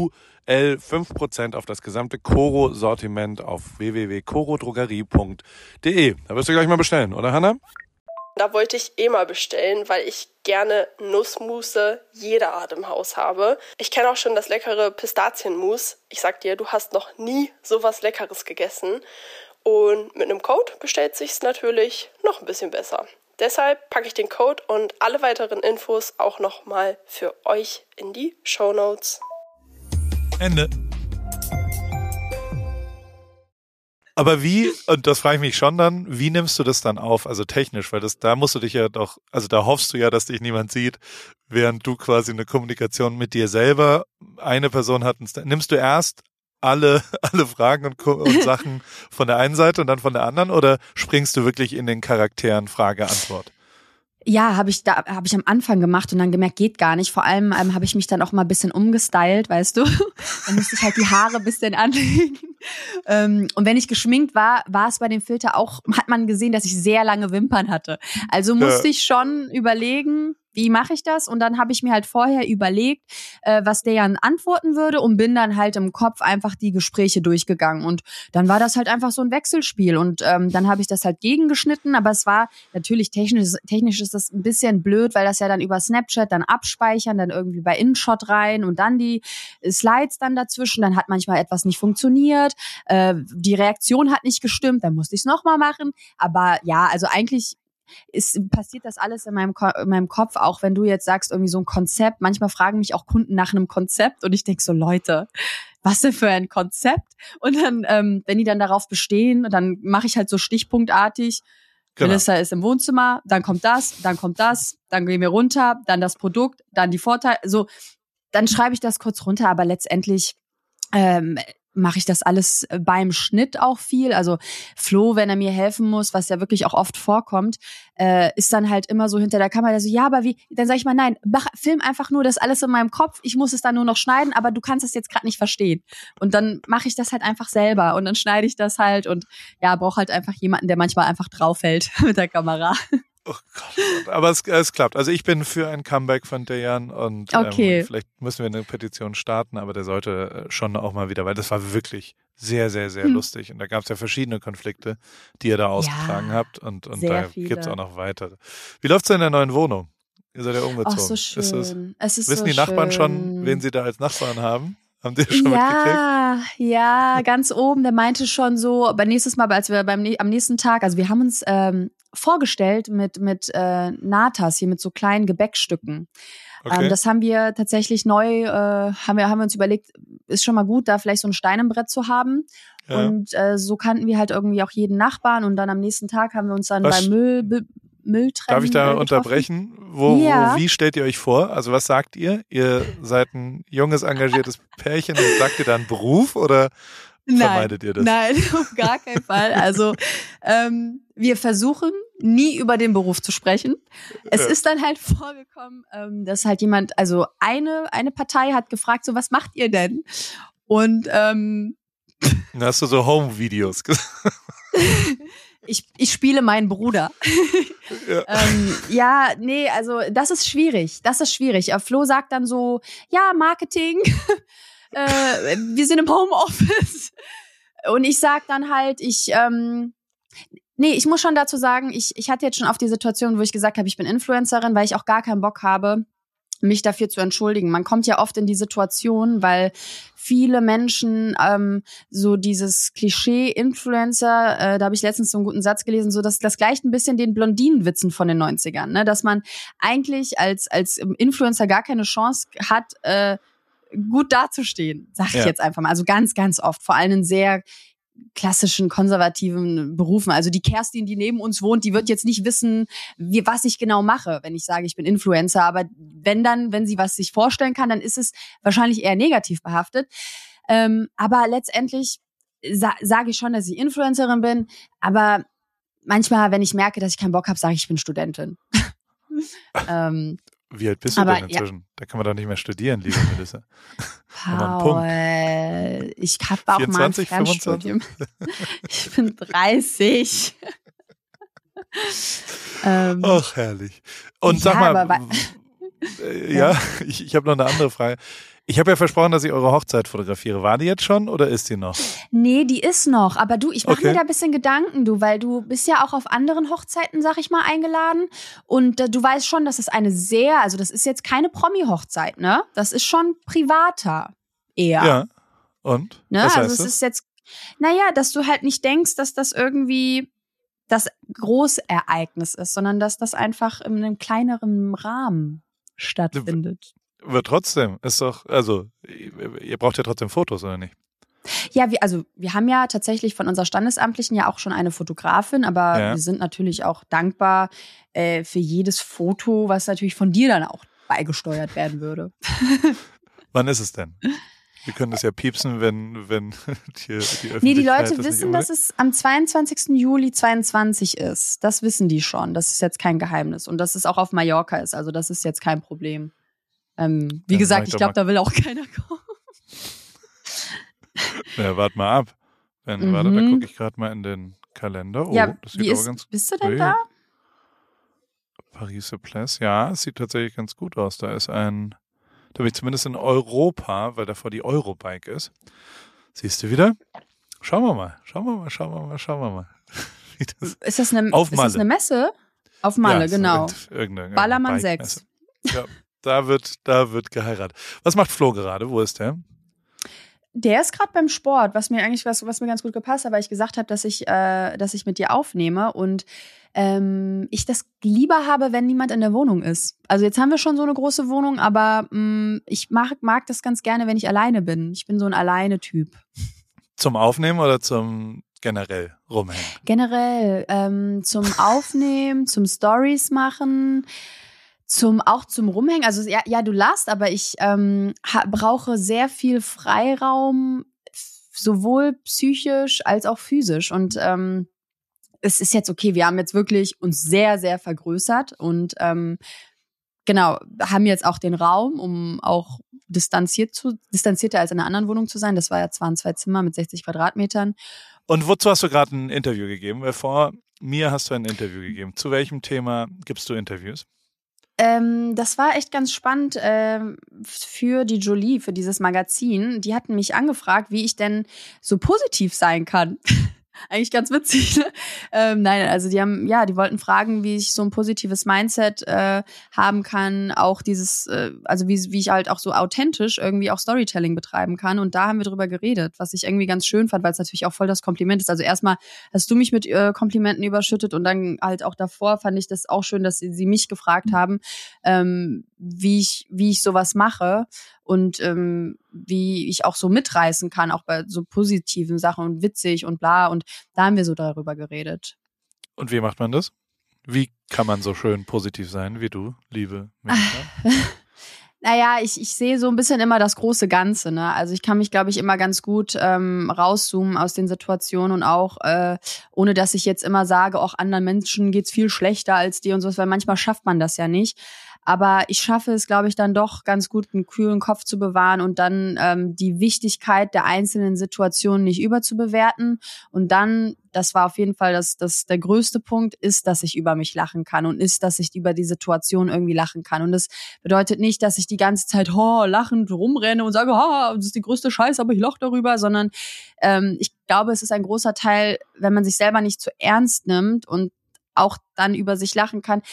L fünf Prozent auf das gesamte Coro-Sortiment auf w w w punkt coro drogerie punkt d e. Da wirst du gleich mal bestellen, oder Hanna?
Da wollte ich eh mal bestellen, weil ich gerne Nussmusse jeder Art im Haus habe. Ich kenne auch schon das leckere Pistazienmus. Ich sag dir, du hast noch nie sowas Leckeres gegessen. Und mit einem Code bestellt sich's natürlich noch ein bisschen besser. Deshalb packe ich den Code und alle weiteren Infos auch nochmal für euch in die Shownotes.
Ende. Aber wie, und das frage ich mich schon dann, wie nimmst du das dann auf, also technisch, weil das, da musst du dich ja doch, also da hoffst du ja, dass dich niemand sieht, während du quasi eine Kommunikation mit dir selber, eine Person hat, nimmst du erst alle, alle Fragen und, und Sachen von der einen Seite und dann von der anderen, oder springst du wirklich in den Charakteren Frage-Antwort?
Ja, habe ich da habe ich am Anfang gemacht und dann gemerkt, geht gar nicht. Vor allem ähm, habe ich mich dann auch mal ein bisschen umgestylt, weißt du. Dann musste ich halt die Haare ein bisschen anlegen. Ähm, und wenn ich geschminkt war, war es bei dem Filter auch, hat man gesehen, dass ich sehr lange Wimpern hatte. Also musste ja. ich schon überlegen, wie mache ich das? Und dann habe ich mir halt vorher überlegt, äh, was Dejan antworten würde und bin dann halt im Kopf einfach die Gespräche durchgegangen. Und dann war das halt einfach so ein Wechselspiel. Und ähm, dann habe ich das halt gegengeschnitten, aber es war natürlich technisch, technisch ist das ein bisschen blöd, weil das ja dann über Snapchat dann abspeichern, dann irgendwie bei InShot rein und dann die Slides dann dazwischen. Dann hat manchmal etwas nicht funktioniert, äh, die Reaktion hat nicht gestimmt, dann musste ich es nochmal machen. Aber ja, also eigentlich ist, passiert das alles in meinem, Ko- in meinem Kopf, auch wenn du jetzt sagst, irgendwie so ein Konzept. Manchmal fragen mich auch Kunden nach einem Konzept und ich denke so, Leute, was denn für ein Konzept? Und dann, ähm, wenn die dann darauf bestehen, dann mache ich halt so stichpunktartig, genau. Melissa ist im Wohnzimmer, dann kommt das, dann kommt das, dann gehen wir runter, dann das Produkt, dann die Vorteile, so, dann schreibe ich das kurz runter, aber letztendlich ähm, mache ich das alles beim Schnitt auch viel. Also Flo, wenn er mir helfen muss, was ja wirklich auch oft vorkommt, äh, ist dann halt immer so hinter der Kamera, der so, ja, aber wie? Dann sage ich mal, nein, mach, film einfach nur das alles in meinem Kopf. Ich muss es dann nur noch schneiden, aber du kannst es jetzt gerade nicht verstehen. Und dann mache ich das halt einfach selber und dann schneide ich das halt und ja, brauche halt einfach jemanden, der manchmal einfach draufhält mit der Kamera.
Oh Gott, aber es, es klappt. Also ich bin für ein Comeback von Dejan und
okay.
ähm, vielleicht müssen wir eine Petition starten, aber der sollte schon auch mal wieder, weil das war wirklich sehr, sehr, sehr hm. lustig und da gab es ja verschiedene Konflikte, die ihr da ausgetragen
ja,
habt und, und
sehr
da
viele.
gibt's auch noch weitere. Wie läuft's denn in der neuen Wohnung? Ihr seid ja umgezogen.
Ach, so schön.
Ist es,
es ist
wissen
so
die Nachbarn
schön.
schon, wen sie da als Nachbarn haben? Haben die schon
ja,
mitgekriegt?
Ja, ganz oben, der meinte schon so, aber nächstes Mal, als wir beim am nächsten Tag, also wir haben uns ähm, vorgestellt mit mit äh, Natas, hier mit so kleinen Gebäckstücken.
Okay.
Ähm, das haben wir tatsächlich neu, äh, haben wir haben wir uns überlegt, ist schon mal gut, da vielleicht so ein Stein im Brett zu haben. Ja. Und äh, so kannten wir halt irgendwie auch jeden Nachbarn und dann am nächsten Tag haben wir uns dann
Was?
beim Müll be- Mülltrennen.
Darf ich da
äh,
unterbrechen? Wo,
ja.
wo, wie stellt ihr euch vor? Also was sagt ihr? Ihr seid ein junges, engagiertes Pärchen und sagt ihr da einen Beruf oder vermeidet
nein,
ihr das?
Nein, auf gar keinen Fall. Also ähm, wir versuchen nie über den Beruf zu sprechen. Es ja. ist dann halt vorgekommen, ähm, dass halt jemand, also eine eine Partei hat gefragt, so was macht ihr denn? Und ähm,
dann hast du so Home-Videos gesagt.
Ich, ich spiele meinen Bruder. Ja. ähm, ja, nee, also das ist schwierig. Das ist schwierig. Flo sagt dann so, ja, Marketing, äh, wir sind im Homeoffice. Und ich sag dann halt, ich, ähm, nee, ich muss schon dazu sagen, ich, ich hatte jetzt schon auf die Situation, wo ich gesagt habe, ich bin Influencerin, weil ich auch gar keinen Bock habe, mich dafür zu entschuldigen. Man kommt ja oft in die Situation, weil viele Menschen ähm, so dieses Klischee-Influencer, äh, da habe ich letztens so einen guten Satz gelesen, so dass das gleicht ein bisschen den Blondinenwitzen von den neunzigern, ne? Dass man eigentlich als als Influencer gar keine Chance hat, äh, gut dazustehen, sag ich ja. jetzt einfach mal. Also ganz, ganz oft, vor allem in sehr klassischen konservativen Berufen. Also die Kerstin, die neben uns wohnt, die wird jetzt nicht wissen, wie, was ich genau mache, wenn ich sage, ich bin Influencer. Aber wenn dann, wenn sie was sich vorstellen kann, dann ist es wahrscheinlich eher negativ behaftet. Ähm, aber letztendlich sa- sage ich schon, dass ich Influencerin bin. Aber manchmal, wenn ich merke, dass ich keinen Bock habe, sage ich, ich bin Studentin. ähm,
Wie alt bist du
aber,
denn inzwischen? Ja. Da kann man doch nicht mehr studieren, liebe Melissa.
Paul, ich habe auch
vierundzwanzig,
mal ein Fernstudium. Ich bin dreißig.
ähm, Ach, herrlich. Und
ja,
sag mal,
aber,
Äh, ja, ich, ich habe noch eine andere Frage. Ich habe ja versprochen, dass ich eure Hochzeit fotografiere. War die jetzt schon oder ist die noch?
Nee, die ist noch. Aber du, ich mache
Okay.
mir da ein bisschen Gedanken, du, weil du bist ja auch auf anderen Hochzeiten, sag ich mal, eingeladen. Und äh, du weißt schon, dass es eine sehr, also das ist jetzt keine Promi-Hochzeit, ne? Das ist schon privater eher.
Ja. Und?
Ne?
Was
Also
heißt
es
das?
ist jetzt, naja, dass du halt nicht denkst, dass das irgendwie das Großereignis ist, sondern dass das einfach in einem kleineren Rahmen stattfindet.
Aber trotzdem, ist doch, also, ihr braucht ja trotzdem Fotos, oder nicht?
Ja, wir, also wir haben ja tatsächlich von unserer Standesamtlichen ja auch schon eine Fotografin, aber
Ja.
wir sind natürlich auch dankbar äh, für jedes Foto, was natürlich von dir dann auch beigesteuert werden würde.
Wann ist es denn? Wir können das ja piepsen, wenn, wenn die, die Öffentlichkeit
Nee, die Leute
das
wissen,
nicht
dass es am zweiundzwanzigsten Juli zweiundzwanzig ist. Das wissen die schon. Das ist jetzt kein Geheimnis. Und dass es auch auf Mallorca ist. Also das ist jetzt kein Problem. Ähm, wie
Dann mach
gesagt,
ich
ich
doch
glaube,
mal-
da will auch keiner kommen.
Ja, warte mal ab. Wenn,
Mhm.
Warte, da gucke ich gerade mal in den Kalender. Oh,
ja,
das sieht
wie
aber
ist,
ganz
bist du denn
Ui.
da?
Paris Place, ja, es sieht tatsächlich ganz gut aus. Da ist ein, da bin ich zumindest in Europa, weil davor die Eurobike ist. Siehst du wieder? Schauen wir mal, schauen wir mal, schauen wir mal, schauen wir mal. Wie das
Ist das eine,
Auf
ist das
Malle.
eine Messe? Auf Malle,
ja, so
genau.
irgend- irgendeine-
Ballermann
irgendeine
sechs.
Bike-Messe. Ja, da wird, da wird geheiratet. Was macht Flo gerade? Wo ist der?
Der ist gerade beim Sport, was mir eigentlich was, was mir ganz gut gepasst hat, weil ich gesagt habe, dass ich, äh, dass ich mit dir aufnehme und ähm, ich das lieber habe, wenn niemand in der Wohnung ist. Also jetzt haben wir schon so eine große Wohnung, aber mh, ich mag, mag das ganz gerne, wenn ich alleine bin. Ich bin so ein Alleine-Typ.
Zum Aufnehmen oder zum generell rumhängen?
Generell ähm, zum Aufnehmen, zum Stories machen, zum auch zum Rumhängen. Also ja, ja du lachst, aber ich ähm, ha, brauche sehr viel Freiraum, f- sowohl psychisch als auch physisch. Und ähm, es ist jetzt okay, wir haben jetzt wirklich uns sehr, sehr vergrößert und ähm, genau, haben jetzt auch den Raum, um auch distanziert zu, distanzierter als in einer anderen Wohnung zu sein. Das war ja zwar ein zwei Zimmer mit sechzig Quadratmetern.
Und wozu hast du gerade ein Interview gegeben? Weil vor mir hast du ein Interview gegeben. Zu welchem Thema gibst du Interviews?
Ähm, das war echt ganz spannend ähm, für die Jolie, für dieses Magazin. Die hatten mich angefragt, wie ich denn so positiv sein kann. Eigentlich ganz witzig, ne? Ähm, nein, also die haben, ja, die wollten fragen, wie ich so ein positives Mindset äh, haben kann, auch dieses, äh, also wie, wie ich halt auch so authentisch irgendwie auch Storytelling betreiben kann. Und da haben wir drüber geredet, was ich irgendwie ganz schön fand, weil es natürlich auch voll das Kompliment ist. Also erstmal hast du mich mit äh, Komplimenten überschüttet und dann halt auch davor fand ich das auch schön, dass sie, sie mich gefragt haben, ähm, wie ich, wie ich sowas mache. Und ähm, wie ich auch so mitreißen kann, auch bei so positiven Sachen und witzig und bla. Und da haben wir so darüber geredet.
Und wie macht man das? Wie kann man so schön positiv sein wie du, liebe Melissa?
Naja, ich, ich sehe so ein bisschen immer das große Ganze, ne? Also ich kann mich, glaube ich, immer ganz gut ähm, rauszoomen aus den Situationen und auch, äh, ohne dass ich jetzt immer sage, auch anderen Menschen geht's viel schlechter als dir und sowas, weil manchmal schafft man das ja nicht. Aber ich schaffe es, glaube ich, dann doch ganz gut, einen kühlen Kopf zu bewahren und dann ähm, die Wichtigkeit der einzelnen Situationen nicht überzubewerten. Und dann, das war auf jeden Fall das, das der größte Punkt, ist, dass ich über mich lachen kann und ist, dass ich über die Situation irgendwie lachen kann. Und das bedeutet nicht, dass ich die ganze Zeit oh, lachend rumrenne und sage, oh, das ist die größte Scheiße, aber ich lache darüber, sondern ähm, ich glaube, es ist ein großer Teil, wenn man sich selber nicht zu ernst nimmt und auch dann über sich lachen kann,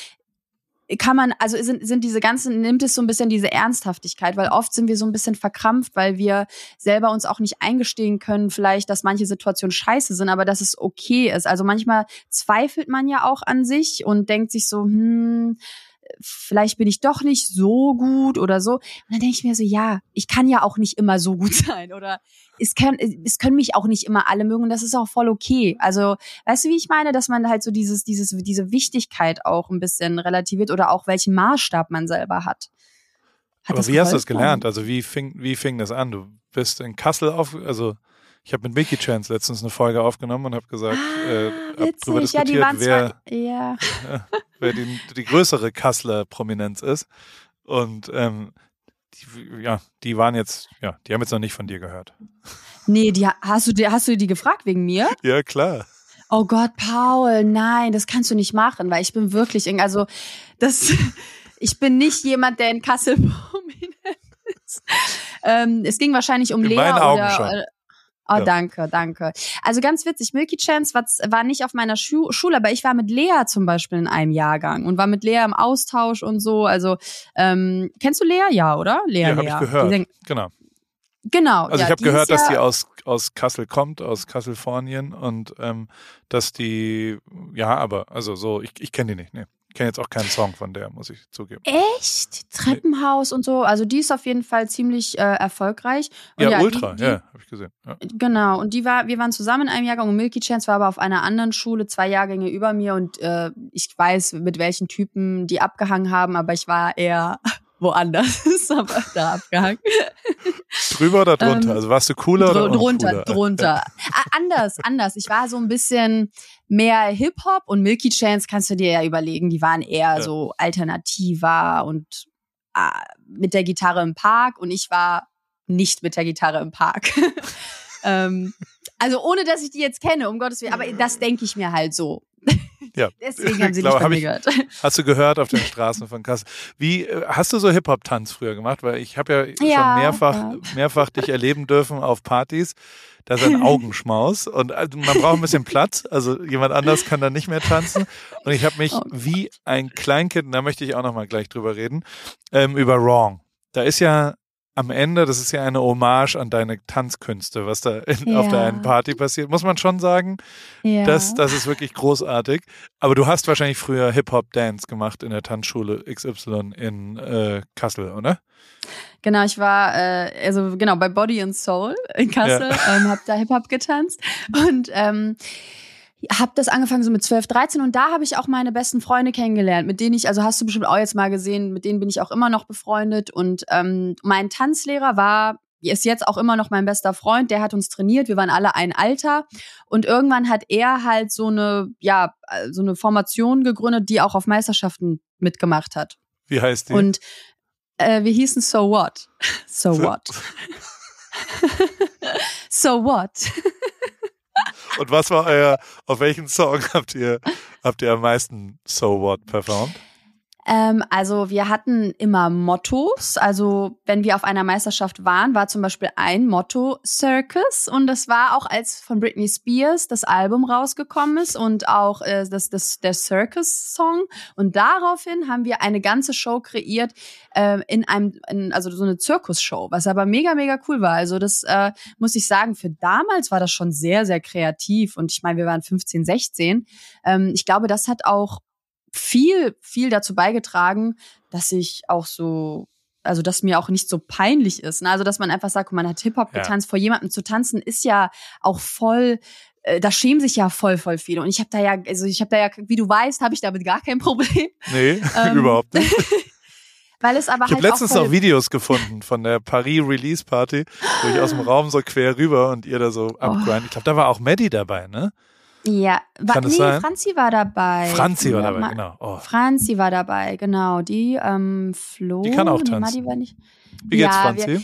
kann man, also sind, sind diese ganzen, nimmt es so ein bisschen diese Ernsthaftigkeit, weil oft sind wir so ein bisschen verkrampft, weil wir selber uns auch nicht eingestehen können, vielleicht, dass manche Situationen scheiße sind, aber dass es okay ist. Also manchmal zweifelt man ja auch an sich und denkt sich so, hm, vielleicht bin ich doch nicht so gut oder so. Und dann denke ich mir so, ja, ich kann ja auch nicht immer so gut sein oder es können, es können mich auch nicht immer alle mögen und das ist auch voll okay. Also, weißt du, wie ich meine, dass man halt so dieses, dieses, diese Wichtigkeit auch ein bisschen relativiert oder auch welchen Maßstab man selber hat. Hat
Aber
das
wie hast du das
geholfen?
gelernt? Also wie fing, wie fing das an? Du bist in Kassel auf, also ich habe mit Mickey Chance letztens eine Folge aufgenommen und habe gesagt,
Ah,
äh, hab drüber
witzig. Ja, die
diskutiert,
waren
wer,
zwar, ja.
wer die, die größere Kasseler Prominenz ist. Und ähm, die, ja, die waren jetzt, ja, die haben jetzt noch nicht von dir gehört.
Nee, die, hast du, die, hast du die gefragt wegen mir?
Ja, klar.
Oh Gott, Paul, nein, das kannst du nicht machen, weil ich bin wirklich, irg- also das, Ich bin nicht jemand, der in Kassel prominent ist. Ähm, es ging wahrscheinlich um
In
Lea
meinen Augen
oder...
schon.
Äh, Oh,
Ja.
danke, danke. Also ganz witzig, Milky Chance war, war nicht auf meiner Schu- Schule, aber ich war mit Lea zum Beispiel in einem Jahrgang und war mit Lea im Austausch und so. Also, ähm, kennst du Lea? Ja, oder? Lea,
Ja,
Lea.
habe ich
Die
gehört.
sing-
Genau.
Genau.
Also
ja,
ich habe
die
gehört,
ist
dass
ja,
die aus, aus Kassel kommt, aus Kasselfornien und ähm, dass die, ja, aber, also so, ich, ich kenne die nicht, ne. Ich kenne jetzt auch keinen Song von der, muss ich zugeben.
Echt? Treppenhaus und so. Also die ist auf jeden Fall ziemlich äh, erfolgreich. Und
Ja,
ja,
Ultra,
die, die,
ja, habe ich gesehen. Ja.
Genau, und die war, wir waren zusammen in einem Jahrgang und Milky Chance war aber auf einer anderen Schule, zwei Jahrgänge über mir und äh, ich weiß, mit welchen Typen die abgehangen haben, aber ich war eher woanders, aber da abgehangen.
Drüber oder drunter?
Ähm,
Also warst du cooler oder
Dr- drunter,
uncooler?
drunter. Ah, anders, anders. Ich war so ein bisschen mehr Hip-Hop und Milky Chance kannst du dir ja überlegen, die waren eher
Ja.
so alternativer und ah, mit der Gitarre im Park und ich war nicht mit der Gitarre im Park. ähm, also ohne, dass ich die jetzt kenne, um Gottes Willen, aber das denke ich mir halt so.
Ja.
Deswegen haben sie
Ich glaube,
nicht von
hab
mir
ich-
gehört.
Hast du gehört auf den Straßen von Kassel? Wie, äh, hast du so Hip-Hop-Tanz früher gemacht? Weil ich habe ja,
Ja,
schon mehrfach,
ja.
mehrfach dich erleben dürfen auf Partys. Da ist ein Augenschmaus und also man braucht ein bisschen Platz. Also jemand anders kann da nicht mehr tanzen. Und ich habe mich
Oh.
wie ein Kleinkind, und da möchte ich auch noch mal gleich drüber reden, ähm, über Wrong. Da ist ja am Ende, das ist ja eine Hommage an deine Tanzkünste, was da in, auf der
Ja.
einen Party passiert. Muss man schon sagen,
Ja.
das, das ist wirklich großartig. Aber du hast wahrscheinlich früher Hip-Hop-Dance gemacht in der Tanzschule X Y in äh, Kassel, oder?
Genau, ich war äh, also genau bei Body and Soul in Kassel, ähm, habe da Hip-Hop getanzt und ähm, habe das angefangen so mit zwölf, dreizehn und da habe ich auch meine besten Freunde kennengelernt, mit denen ich, also hast du bestimmt auch jetzt mal gesehen, mit denen bin ich auch immer noch befreundet und ähm, mein Tanzlehrer war, ist jetzt auch immer noch mein bester Freund, der hat uns trainiert, wir waren alle ein Alter und irgendwann hat er halt so eine, ja, so eine Formation gegründet, die auch auf Meisterschaften mitgemacht hat.
Wie heißt die?
Und äh, wir hießen So What. So What. So What.
Und was war euer, auf welchen Song habt ihr, habt ihr am meisten So What performt?
Ähm, also wir hatten immer Mottos. Also wenn wir auf einer Meisterschaft waren, war zum Beispiel ein Motto Circus. Und das war auch, als von Britney Spears das Album rausgekommen ist und auch äh, das, das, der Circus-Song. Und daraufhin haben wir eine ganze Show kreiert äh, in einem, in, also so eine Zirkusshow, was aber mega, mega cool war. Also das äh, muss ich sagen, für damals war das schon sehr, sehr kreativ. Und ich meine, wir waren fünfzehn, sechzehn. Ähm, ich glaube, das hat auch viel, viel dazu beigetragen, dass ich auch so, also dass mir auch nicht so peinlich ist. Ne? Also dass man einfach sagt, man hat Hip-Hop
Ja.
getanzt, vor jemandem zu tanzen ist ja auch voll, äh, da schämen sich ja voll, voll viele. Und ich habe da ja, also ich habe da ja, wie du weißt, habe ich damit gar kein Problem.
Nee,
Ähm,
überhaupt nicht.
Weil es aber
Ich habe
halt
letztens
auch voll,
noch Videos gefunden von der Paris Release Party, wo ich aus dem Raum so quer rüber und ihr da so
Oh.
abgrindet. Ich glaube, da war auch Maddie dabei, ne?
Ja, war,
Kann das
nee,
sein?
Franzi war dabei.
Franzi war
Ja,
dabei,
Ma-
genau. Oh.
Franzi war dabei, genau. Die, ähm, Flo.
Die kann auch
nee,
tanzen.
Madi war nicht.
Wie geht's,
Ja,
Franzi?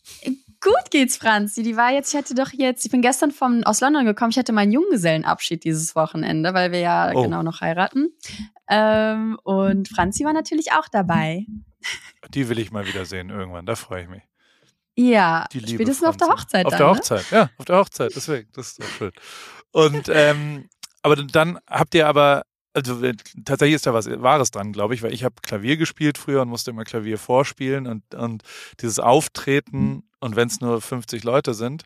Gut geht's, Franzi. Die war jetzt, ich hatte doch jetzt, ich bin gestern vom, aus London gekommen, ich hatte meinen Junggesellenabschied dieses Wochenende, weil wir ja
Oh.
genau noch heiraten. Ähm, und Franzi war natürlich auch dabei.
Die will ich mal wieder sehen irgendwann, da freue ich mich.
Ja,
Die liebe
spätestens auf der
Franzi.
Hochzeit
Auf
dann,
der
ne?
Hochzeit, ja, auf der Hochzeit, deswegen, das ist doch schön. Und, ähm, aber dann habt ihr aber, also äh, tatsächlich ist da was Wahres dran, glaube ich, weil ich habe Klavier gespielt früher und musste immer Klavier vorspielen und, und dieses Auftreten und wenn es nur fünfzig Leute sind,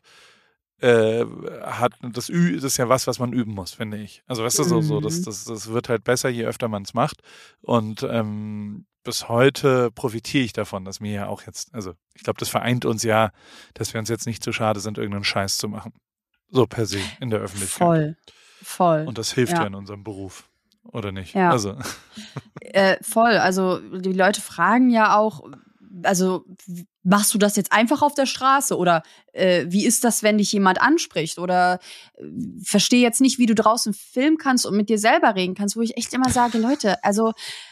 äh, hat das, Ü, das ist ja was, was man üben muss, finde ich. Also weißt du, so, so das, das, das wird halt besser, je öfter man es macht und ähm, bis heute profitiere ich davon, dass mir ja auch jetzt, also ich glaube, das vereint uns ja, dass wir uns jetzt nicht zu schade sind, irgendeinen Scheiß zu machen. So per se in der Öffentlichkeit.
Voll, voll.
Und das hilft ja.
Ja.
in unserem Beruf, oder nicht?
Ja.
Also
Äh, voll, also die Leute fragen ja auch, also w- machst du das jetzt einfach auf der Straße oder äh, wie ist das, wenn dich jemand anspricht oder äh, verstehe jetzt nicht, wie du draußen filmen kannst und mit dir selber reden kannst, wo ich echt immer sage, Leute, also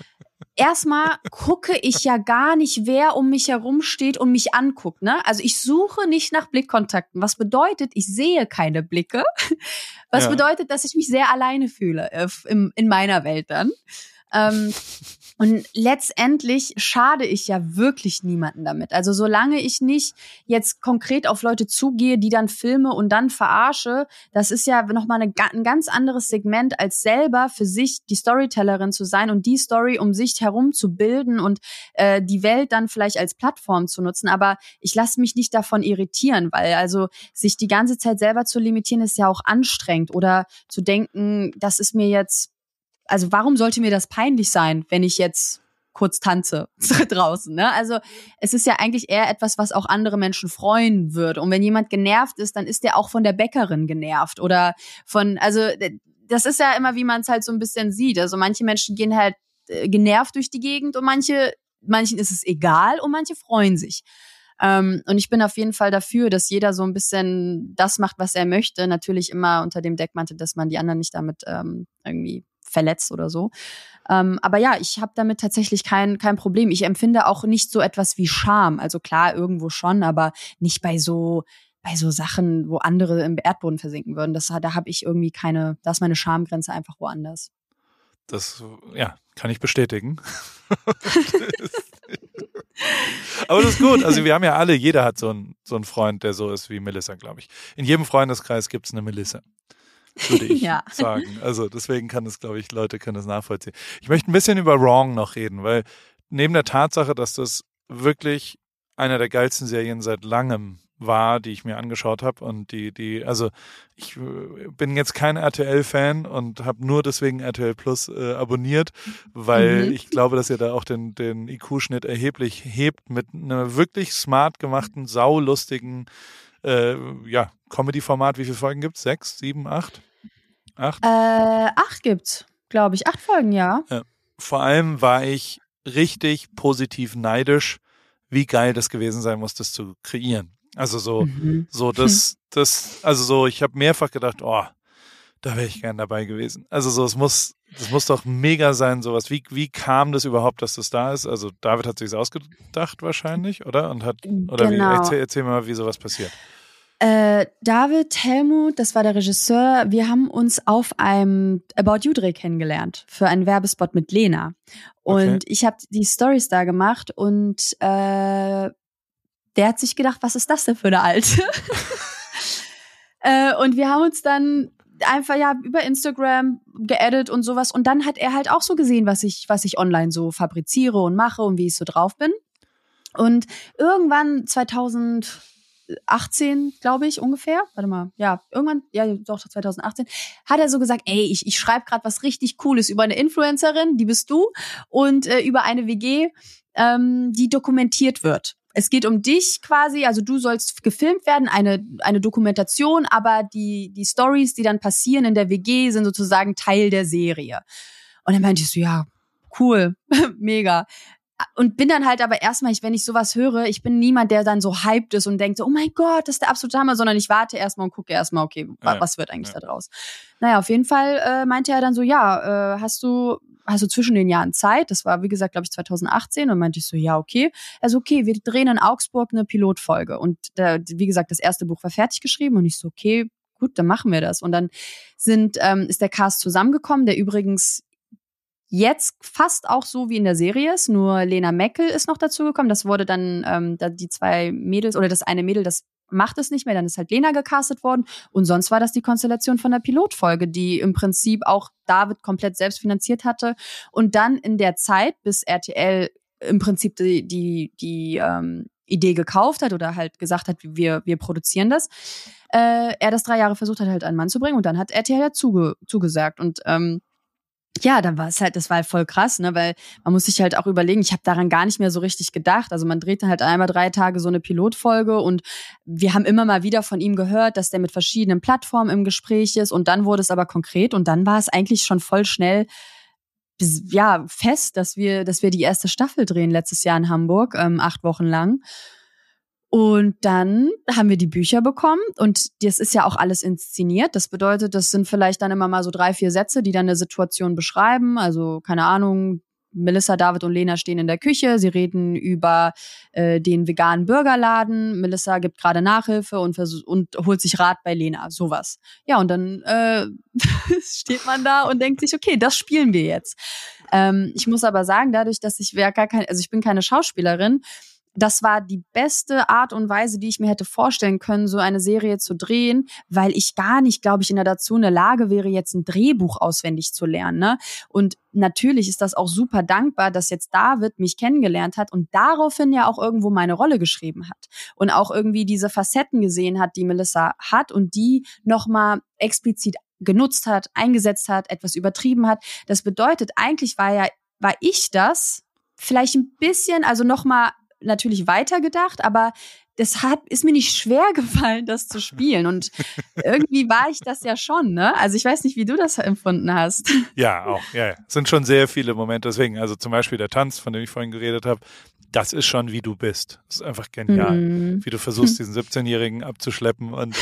erstmal gucke ich ja gar nicht, wer um mich herum steht und mich anguckt, ne? Also ich suche nicht nach Blickkontakten, was bedeutet, ich sehe keine Blicke, was
Ja.
bedeutet, dass ich mich sehr alleine fühle äh, in, in meiner Welt dann. Ähm, Und letztendlich schade ich ja wirklich niemanden damit. Also solange ich nicht jetzt konkret auf Leute zugehe, die dann filme und dann verarsche, das ist ja nochmal eine, ein ganz anderes Segment, als selber für sich die Storytellerin zu sein und die Story um sich herum zu bilden und äh, die Welt dann vielleicht als Plattform zu nutzen. Aber ich lasse mich nicht davon irritieren, weil also sich die ganze Zeit selber zu limitieren, ist ja auch anstrengend. Oder zu denken, das ist mir jetzt Also warum sollte mir das peinlich sein, wenn ich jetzt kurz tanze draußen, ne? Also es ist ja eigentlich eher etwas, was auch andere Menschen freuen würde. Und wenn jemand genervt ist, dann ist der auch von der Bäckerin genervt oder von, also das ist ja immer, wie man es halt so ein bisschen sieht. Also manche Menschen gehen halt genervt durch die Gegend und manche, manchen ist es egal und manche freuen sich. Ähm, und ich bin auf jeden Fall dafür, dass jeder so ein bisschen das macht, was er möchte. Natürlich immer unter dem Deckmantel, dass man die anderen nicht damit ähm, irgendwie verletzt oder so. Ähm, aber ja, ich habe damit tatsächlich kein kein Problem. Ich empfinde auch nicht so etwas wie Scham. Also klar, irgendwo schon, aber nicht bei so bei so Sachen, wo andere im Erdboden versinken würden. Das, da habe ich irgendwie keine, da ist meine Schamgrenze einfach woanders.
Das, ja, kann ich bestätigen. Aber das ist gut. Also wir haben ja alle, jeder hat so einen, so einen Freund, der so ist wie Melissa, glaube ich. In jedem Freundeskreis gibt es eine Melissa. Würde ich
ja.
sagen. Also deswegen kann es, glaube ich, Leute können es nachvollziehen. Ich möchte ein bisschen über Wrong noch reden, weil neben der Tatsache, dass das wirklich einer der geilsten Serien seit langem war, die ich mir angeschaut habe und die, die, also ich bin jetzt kein R T L-Fan und habe nur deswegen R T L Plus äh, abonniert, weil mhm. ich glaube, dass ihr da auch den, den I Q-Schnitt erheblich hebt mit einer wirklich smart gemachten, saulustigen Äh, ja, Comedy-Format, wie viele Folgen gibt's? Sechs, sieben, acht? Acht?
Äh, acht gibt's, glaube ich. Acht Folgen, ja.
ja. Vor allem war ich richtig positiv neidisch, wie geil das gewesen sein muss, das zu kreieren. Also so, mhm. so das, das, also so, ich habe mehrfach gedacht, oh, da wäre ich gern dabei gewesen. Also so, es muss, das muss doch mega sein, sowas. Wie, wie kam das überhaupt, dass das da ist? Also David hat sich's ausgedacht wahrscheinlich, oder? Und hat, oder
genau.
wie, erzähl, erzähl mir mal, wie sowas passiert.
Äh, David Helmut, das war der Regisseur, wir haben uns auf einem About You-Dreh kennengelernt für einen Werbespot mit Lena. Und okay. ich habe die Storys da gemacht und äh, der hat sich gedacht, was ist das denn für eine Alte? äh, und wir haben uns dann einfach ja über Instagram geedit und sowas. Und dann hat er halt auch so gesehen, was ich, was ich online so fabriziere und mache und wie ich so drauf bin. Und irgendwann zweitausendachtzehn, glaube ich, ungefähr, warte mal, ja, irgendwann, ja, doch, zweitausendachtzehn, hat er so gesagt, ey, ich, ich schreibe gerade was richtig Cooles über eine Influencerin, die bist du, und äh, über eine W G, ähm, die dokumentiert wird. Es geht um dich quasi, also du sollst gefilmt werden, eine eine Dokumentation, aber die die Stories, die dann passieren in der W G, sind sozusagen Teil der Serie. Und dann meinte ich so, ja, cool, mega. Und bin dann halt aber erstmal, ich, wenn ich sowas höre, ich bin niemand, der dann so hyped ist und denkt so, oh mein Gott, das ist der absolute Hammer, sondern ich warte erstmal und gucke erstmal, okay, ja, was wird eigentlich ja. da draus? Naja, auf jeden Fall äh, meinte er dann so, ja, äh, hast du hast du zwischen den Jahren Zeit? Das war, wie gesagt, glaube ich, zweitausendachtzehn. Und meinte ich so, ja, okay. Also, okay, wir drehen in Augsburg eine Pilotfolge. Und da, wie gesagt, das erste Buch war fertig geschrieben. Und ich so, okay, gut, dann machen wir das. Und dann sind ähm, ist der Cast zusammengekommen, der übrigens jetzt fast auch so wie in der Serie ist, nur Lena Meckel ist noch dazugekommen. Das wurde dann ähm, da die zwei Mädels oder das eine Mädel, das macht es nicht mehr, dann ist halt Lena gecastet worden. Und sonst war das die Konstellation von der Pilotfolge, die im Prinzip auch David komplett selbst finanziert hatte. Und dann in der Zeit, bis R T L im Prinzip die die die ähm, Idee gekauft hat oder halt gesagt hat, wir wir produzieren das, äh, er das drei Jahre versucht hat, halt einen Mann zu bringen. Und dann hat R T L ja zuge- zugesagt. Und ähm, ja, dann war es halt, das war halt voll krass, ne, weil man muss sich halt auch überlegen, ich habe daran gar nicht mehr so richtig gedacht. Also man dreht dann halt einmal drei Tage so eine Pilotfolge und wir haben immer mal wieder von ihm gehört, dass der mit verschiedenen Plattformen im Gespräch ist und dann wurde es aber konkret und dann war es eigentlich schon voll schnell ja fest, dass wir, dass wir die erste Staffel drehen letztes Jahr in Hamburg, ähm, acht Wochen lang. Und dann haben wir die Bücher bekommen und das ist ja auch alles inszeniert. Das bedeutet, das sind vielleicht dann immer mal so drei, vier Sätze, die dann eine Situation beschreiben. Also, keine Ahnung, Melissa, David und Lena stehen in der Küche, sie reden über äh, den veganen Burgerladen, Melissa gibt gerade Nachhilfe und, versuch, und holt sich Rat bei Lena, sowas. Ja, und dann äh, steht man da und denkt sich, okay, das spielen wir jetzt. Ähm, ich muss aber sagen, dadurch, dass ich gar kein, also ich bin keine Schauspielerin, das war die beste Art und Weise, die ich mir hätte vorstellen können, so eine Serie zu drehen, weil ich gar nicht, glaube ich, in der dazu in der Lage wäre, jetzt ein Drehbuch auswendig zu lernen. Ne? Und natürlich ist das auch super dankbar, dass jetzt David mich kennengelernt hat und daraufhin ja auch irgendwo meine Rolle geschrieben hat und auch irgendwie diese Facetten gesehen hat, die Melissa hat und die nochmal explizit genutzt hat, eingesetzt hat, etwas übertrieben hat. Das bedeutet, eigentlich war ja, war ich das vielleicht ein bisschen, also nochmal natürlich weitergedacht, aber das hat, ist mir nicht schwer gefallen, das zu spielen. Und irgendwie war ich das ja schon, ne? Also ich weiß nicht, wie du das empfunden hast.
Ja, auch, ja, ja. Es sind schon sehr viele Momente. Deswegen, also zum Beispiel der Tanz, von dem ich vorhin geredet habe, das ist schon, wie du bist. Das ist einfach genial.
Mhm.
Wie du versuchst, diesen siebzehnjährigen abzuschleppen und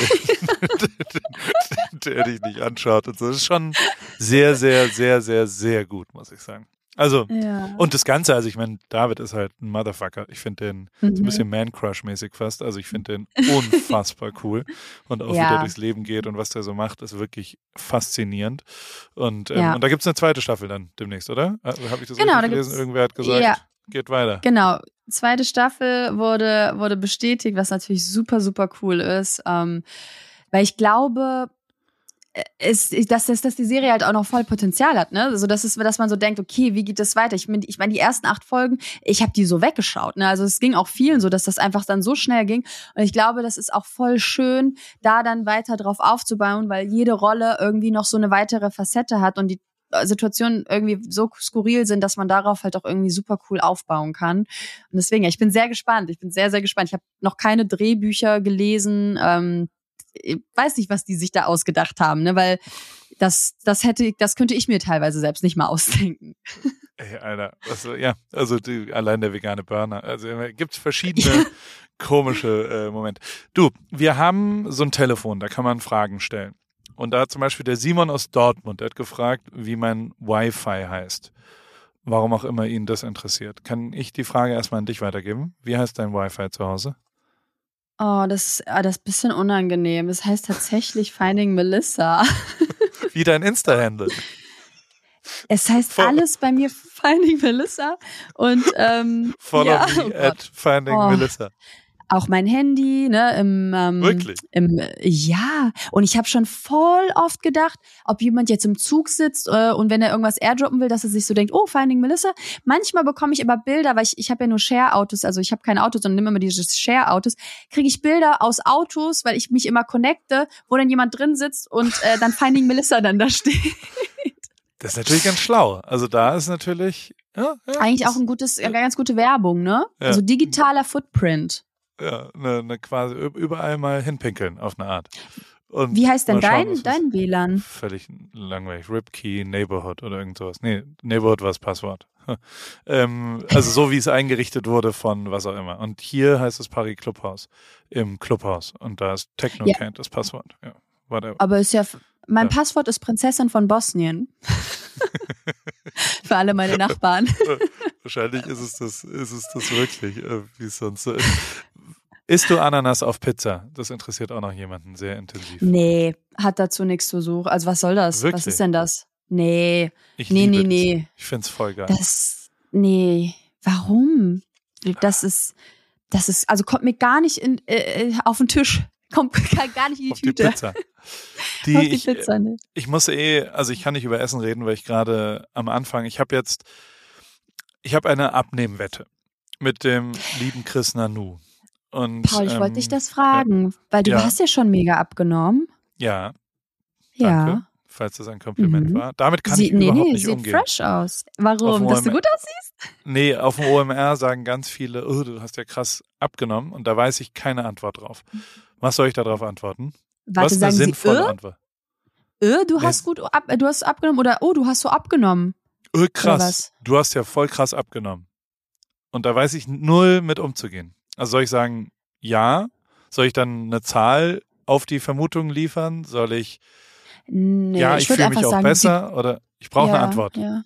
der dich nicht anschaut und so. Das ist schon sehr, sehr, sehr, sehr, sehr gut, muss ich sagen. Also,
Ja.
und das Ganze, also ich meine, David ist halt ein Motherfucker. Ich finde den
Mhm.
so ein bisschen Man-Crush-mäßig fast. Also ich finde den unfassbar cool. Und auch
Ja.
wie der durchs Leben geht und was der so macht, ist wirklich faszinierend. Und, ähm,
Ja.
und da gibt's eine zweite Staffel dann demnächst, oder? Habe ich das
Genau, da
richtig gelesen?
gibt's-
Irgendwer hat gesagt,
Ja.
geht weiter.
Genau. Zweite Staffel wurde, wurde bestätigt, was natürlich super, super cool ist. Ähm, weil ich glaube, es, dass, dass, dass die Serie halt auch noch voll Potenzial hat, ne? Also das ist, dass man so denkt, okay, wie geht das weiter? Ich meine, ich mein, die ersten acht Folgen, ich habe die so weggeschaut, ne? Also es ging auch vielen so, dass das einfach dann so schnell ging. Und ich glaube, das ist auch voll schön, da dann weiter drauf aufzubauen, weil jede Rolle irgendwie noch so eine weitere Facette hat und die Situationen irgendwie so skurril sind, dass man darauf halt auch irgendwie super cool aufbauen kann. Und deswegen, ja, ich bin sehr gespannt. Ich bin sehr, sehr gespannt. Ich habe noch keine Drehbücher gelesen. Ähm, ich weiß nicht, was die sich da ausgedacht haben, ne? Weil das, das hätte, das könnte ich mir teilweise selbst nicht mal ausdenken.
Ey, Alter, also, ja, also die, allein der vegane Burner. Also gibt es verschiedene komische äh, Momente. Du, wir haben so ein Telefon, da kann man Fragen stellen. Und da hat zum Beispiel der Simon aus Dortmund, der hat gefragt, wie mein Wi-Fi heißt. Warum auch immer ihn das interessiert. Kann ich die Frage erstmal an dich weitergeben? Wie heißt dein Wi-Fi zu Hause?
Oh, das ist, ah, das ist ein bisschen unangenehm. Das heißt tatsächlich Finding Melissa.
Wie dein Insta-Handle.
Es heißt
Voll-
alles bei mir Finding Melissa. Und ähm,
Follow
ja,
me
oh Gott.
at Finding
Oh.
Melissa.
Auch mein Handy, ne, im, ähm,
Wirklich?
im ja. Und ich habe schon voll oft gedacht, ob jemand jetzt im Zug sitzt äh, und wenn er irgendwas airdroppen will, dass er sich so denkt, oh, Finding Melissa. Manchmal bekomme ich aber Bilder, weil ich ich habe ja nur Share-Autos, also ich habe kein Auto, sondern nehme immer diese Share-Autos, kriege ich Bilder aus Autos, weil ich mich immer connecte, wo dann jemand drin sitzt und äh, dann Finding Melissa dann da steht.
Das ist natürlich ganz schlau. Also da ist natürlich ja, ja,
Eigentlich
das-
auch ein gutes, eine ganz gute Werbung, ne?
Ja.
Also digitaler Footprint.
ja, eine, eine quasi überall mal hinpinkeln auf eine Art. Und
Wie heißt denn
mal schauen,
dein,
was-
dein W L A N?
Völlig langweilig. Ripkey, Neighborhood oder irgend sowas. Nee, Neighborhood war das Passwort. ähm, also so wie es eingerichtet wurde von was auch immer. Und hier heißt es Paris Clubhaus. Im Clubhaus. Und da ist Technocant das Passwort. Ja, whatever.
Aber ist ja, mein
Ja.
Passwort ist Prinzessin von Bosnien. Für alle meine Nachbarn.
Wahrscheinlich ist es das, ist es das wirklich, äh, wie es sonst so ist. Isst du Ananas auf Pizza? Das interessiert auch noch jemanden sehr intensiv.
Nee, hat dazu nichts zu suchen. Also was soll das?
Wirklich?
Was ist denn das? Nee,
Ich
nee,
liebe
nee,
das.
nee.
Ich find's voll geil.
Das, nee. Warum? Das ist, das ist, also kommt mir gar nicht in, äh, auf den Tisch. Kommt gar nicht in die
auf die
Tüte.
Pizza. Die,
Auf die
ich,
Pizza, ne?
ich muss eh, also ich kann nicht über Essen reden, weil ich gerade am Anfang, ich habe jetzt, ich habe eine Abnehmwette mit dem lieben Chris Nanu. Und,
Paul, ich wollte
ähm,
dich das fragen, weil du
ja.
hast ja schon mega abgenommen.
Ja,
Ja.
danke, falls das ein Kompliment
Mhm.
war. Damit kann
Sie,
ich
nee,
überhaupt
nee,
nicht
sieht
umgehen.
fresh aus.
Auf
Warum?
dem
Dass du
O M R
gut aussiehst?
Nee, auf dem O M R sagen ganz viele, oh, du hast ja krass abgenommen und da weiß ich keine Antwort drauf. Was soll ich darauf antworten?
Warte,
Was ist
sagen
eine
sie,
sinnvolle
äh,
Antwort?
äh, du
Nee.
hast gut ab, du hast abgenommen oder oh, du hast so abgenommen.
Oh,
Oder
krass,
was?
du hast ja voll krass abgenommen. Und da weiß ich null mit umzugehen. Also soll ich sagen, ja? Soll ich dann eine Zahl auf die Vermutung liefern? Soll ich,
Nee,
ja, ich,
würd
fühle mich
einfach
auch
sagen,
besser oder ich brauche
ja,
eine Antwort.
Ja.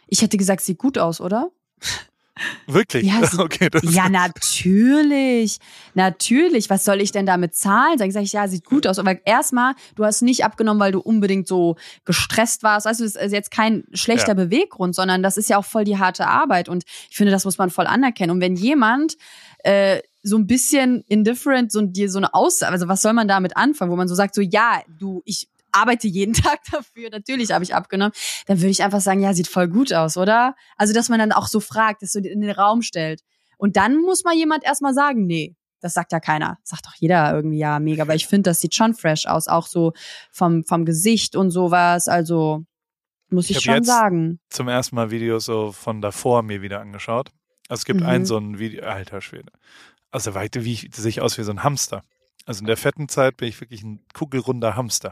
Ich hätte gesagt, sieht gut aus, oder?
Wirklich?
Ja, sie,
okay, das
ja, natürlich. Natürlich. Was soll ich denn damit zahlen? Sag ich, sag ich, ja, sieht gut aus. Aber erstmal, du hast nicht abgenommen, weil du unbedingt so gestresst warst. Also das ist jetzt kein schlechter
Ja.
Beweggrund, sondern das ist ja auch voll die harte Arbeit. Und ich finde, das muss man voll anerkennen. Und wenn jemand äh, so ein bisschen indifferent, so, dir so eine Aussage, also was soll man damit anfangen, wo man so sagt, so ja, du, ich arbeite jeden Tag dafür, natürlich habe ich abgenommen, dann würde ich einfach sagen, ja, sieht voll gut aus, oder? Also, dass man dann auch so fragt, dass so in den Raum stellt. Und dann muss mal jemand erstmal sagen, nee, das sagt ja keiner. Sagt doch jeder irgendwie, ja, mega. Aber ich finde, das sieht schon fresh aus, auch so vom, vom Gesicht und sowas. Also, muss ich,
Ich hab
schon
jetzt
sagen.
zum ersten Mal Videos so von davor mir wieder angeschaut. Also es gibt
Mhm.
ein so ein Video, alter Schwede. Also weite wie ich, sehe ich aus wie so ein Hamster. Also in der fetten Zeit bin ich wirklich ein kugelrunder Hamster.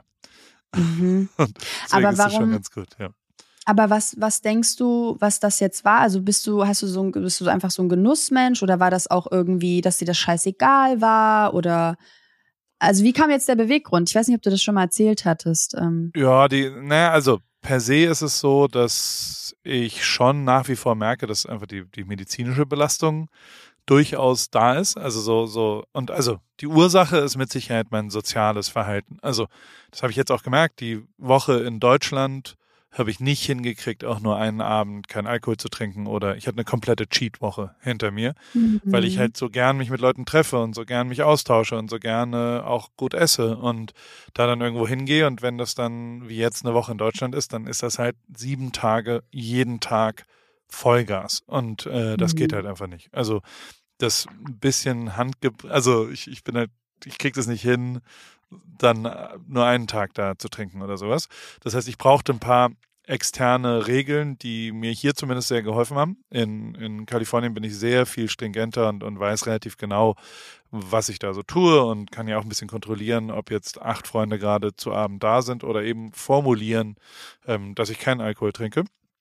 Mhm.
Und deswegen
Aber
ist das schon
warum-
ganz gut, ja.
Aber was, was denkst du, was das jetzt war? Also bist du, hast du so ein, bist du einfach so ein Genussmensch oder war das auch irgendwie, dass dir das scheißegal war oder, also wie kam jetzt der Beweggrund? Ich weiß nicht, ob du das schon mal erzählt hattest. Ähm,
Ja, die, naja, also per se ist es so, dass ich schon nach wie vor merke, dass einfach die, die medizinische Belastung durchaus da ist. Also so, so, und also die Ursache ist mit Sicherheit mein soziales Verhalten. Also das habe ich jetzt auch gemerkt, die Woche in Deutschland habe ich nicht hingekriegt, auch nur einen Abend keinen Alkohol zu trinken oder ich hatte eine komplette Cheat-Woche hinter mir, weil ich halt so gern mich mit Leuten treffe und so gern mich austausche und so gerne auch gut esse und da dann irgendwo hingehe und wenn das dann wie jetzt eine Woche in Deutschland ist, dann ist das halt sieben Tage, jeden Tag Vollgas und äh, das
Mhm.
geht halt einfach nicht. Also das bisschen Handge... Also ich, ich bin halt, ich krieg das nicht hin, dann äh, nur einen Tag da zu trinken oder sowas. Das heißt, ich brauchte ein paar externe Regeln, die mir hier zumindest sehr geholfen haben. In, in Kalifornien bin ich sehr viel stringenter und, und weiß relativ genau, was ich da so tue und kann ja auch ein bisschen kontrollieren, ob jetzt acht Freunde gerade zu Abend da sind oder eben formulieren, ähm, dass ich keinen Alkohol trinke.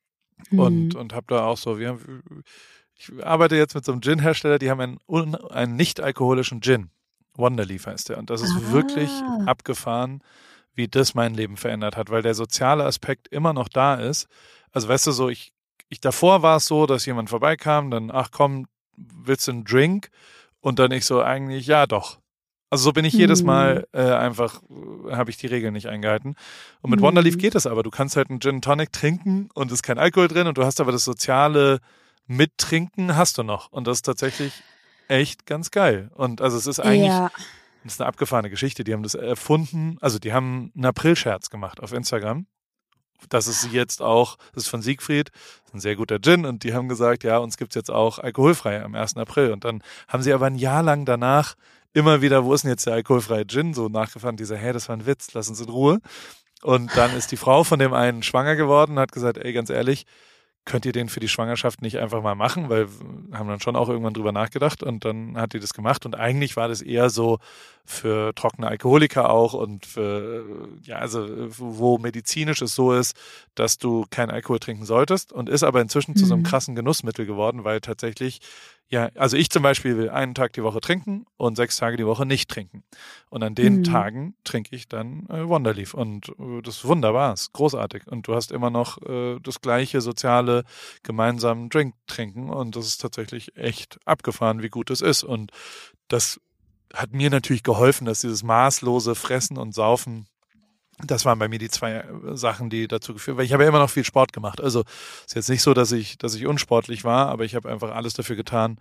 Und,
Mhm.
und habe da auch so, wir haben, ich arbeite jetzt mit so einem Gin-Hersteller, die haben einen, un- einen nicht-alkoholischen Gin. Wonderleaf heißt der. Und das ist
Ah.
wirklich abgefahren, wie das mein Leben verändert hat, weil der soziale Aspekt immer noch da ist. Also weißt du so, ich, ich davor war es so, dass jemand vorbeikam, dann, ach komm, willst du einen Drink? Und dann ich so eigentlich, ja doch. Also so bin ich jedes
Hm.
Mal äh, einfach, äh, habe ich die Regeln nicht eingehalten. Und mit
Hm.
Wonderleaf geht es aber. Du kannst halt einen Gin Tonic trinken und es ist kein Alkohol drin und du hast aber das soziale Mittrinken hast du noch. Und das ist tatsächlich echt ganz geil. Und also es ist eigentlich,
Ja.
das ist eine abgefahrene Geschichte. Die haben das erfunden, also die haben einen Aprilscherz gemacht auf Instagram. Das ist jetzt auch, das ist von Siegfried, das ist ein sehr guter Gin und die haben gesagt, ja, uns gibt's jetzt auch alkoholfrei am ersten April. Und dann haben sie aber ein Jahr lang danach immer wieder, wo ist denn jetzt der alkoholfreie Gin, so nachgefahren, dieser, hey, das war ein Witz, lass uns in Ruhe. Und dann ist die Frau von dem einen schwanger geworden und hat gesagt, ey, ganz ehrlich, könnt ihr den für die Schwangerschaft nicht einfach mal machen, weil wir haben dann schon auch irgendwann drüber nachgedacht und dann hat die das gemacht und eigentlich war das eher so für trockene Alkoholiker auch und für, ja, also wo medizinisch es so ist, dass du keinen Alkohol trinken solltest und ist aber inzwischen zu so einem
Mhm.
krassen Genussmittel geworden, weil tatsächlich, ja, also ich zum Beispiel will einen Tag die Woche trinken und sechs Tage die Woche nicht trinken. Und an den
Mhm.
Tagen trinke ich dann äh, Wonderleaf und äh, das ist wunderbar, ist großartig und du hast immer noch äh, das gleiche soziale gemeinsamen Drink trinken und das ist tatsächlich echt abgefahren, wie gut es ist und das hat mir natürlich geholfen, dass dieses maßlose Fressen und Saufen, das waren bei mir die zwei äh, Sachen, die dazu geführt haben, weil ich habe ja immer noch viel Sport gemacht. Also ist jetzt nicht so, dass ich, dass ich unsportlich war, aber ich habe einfach alles dafür getan,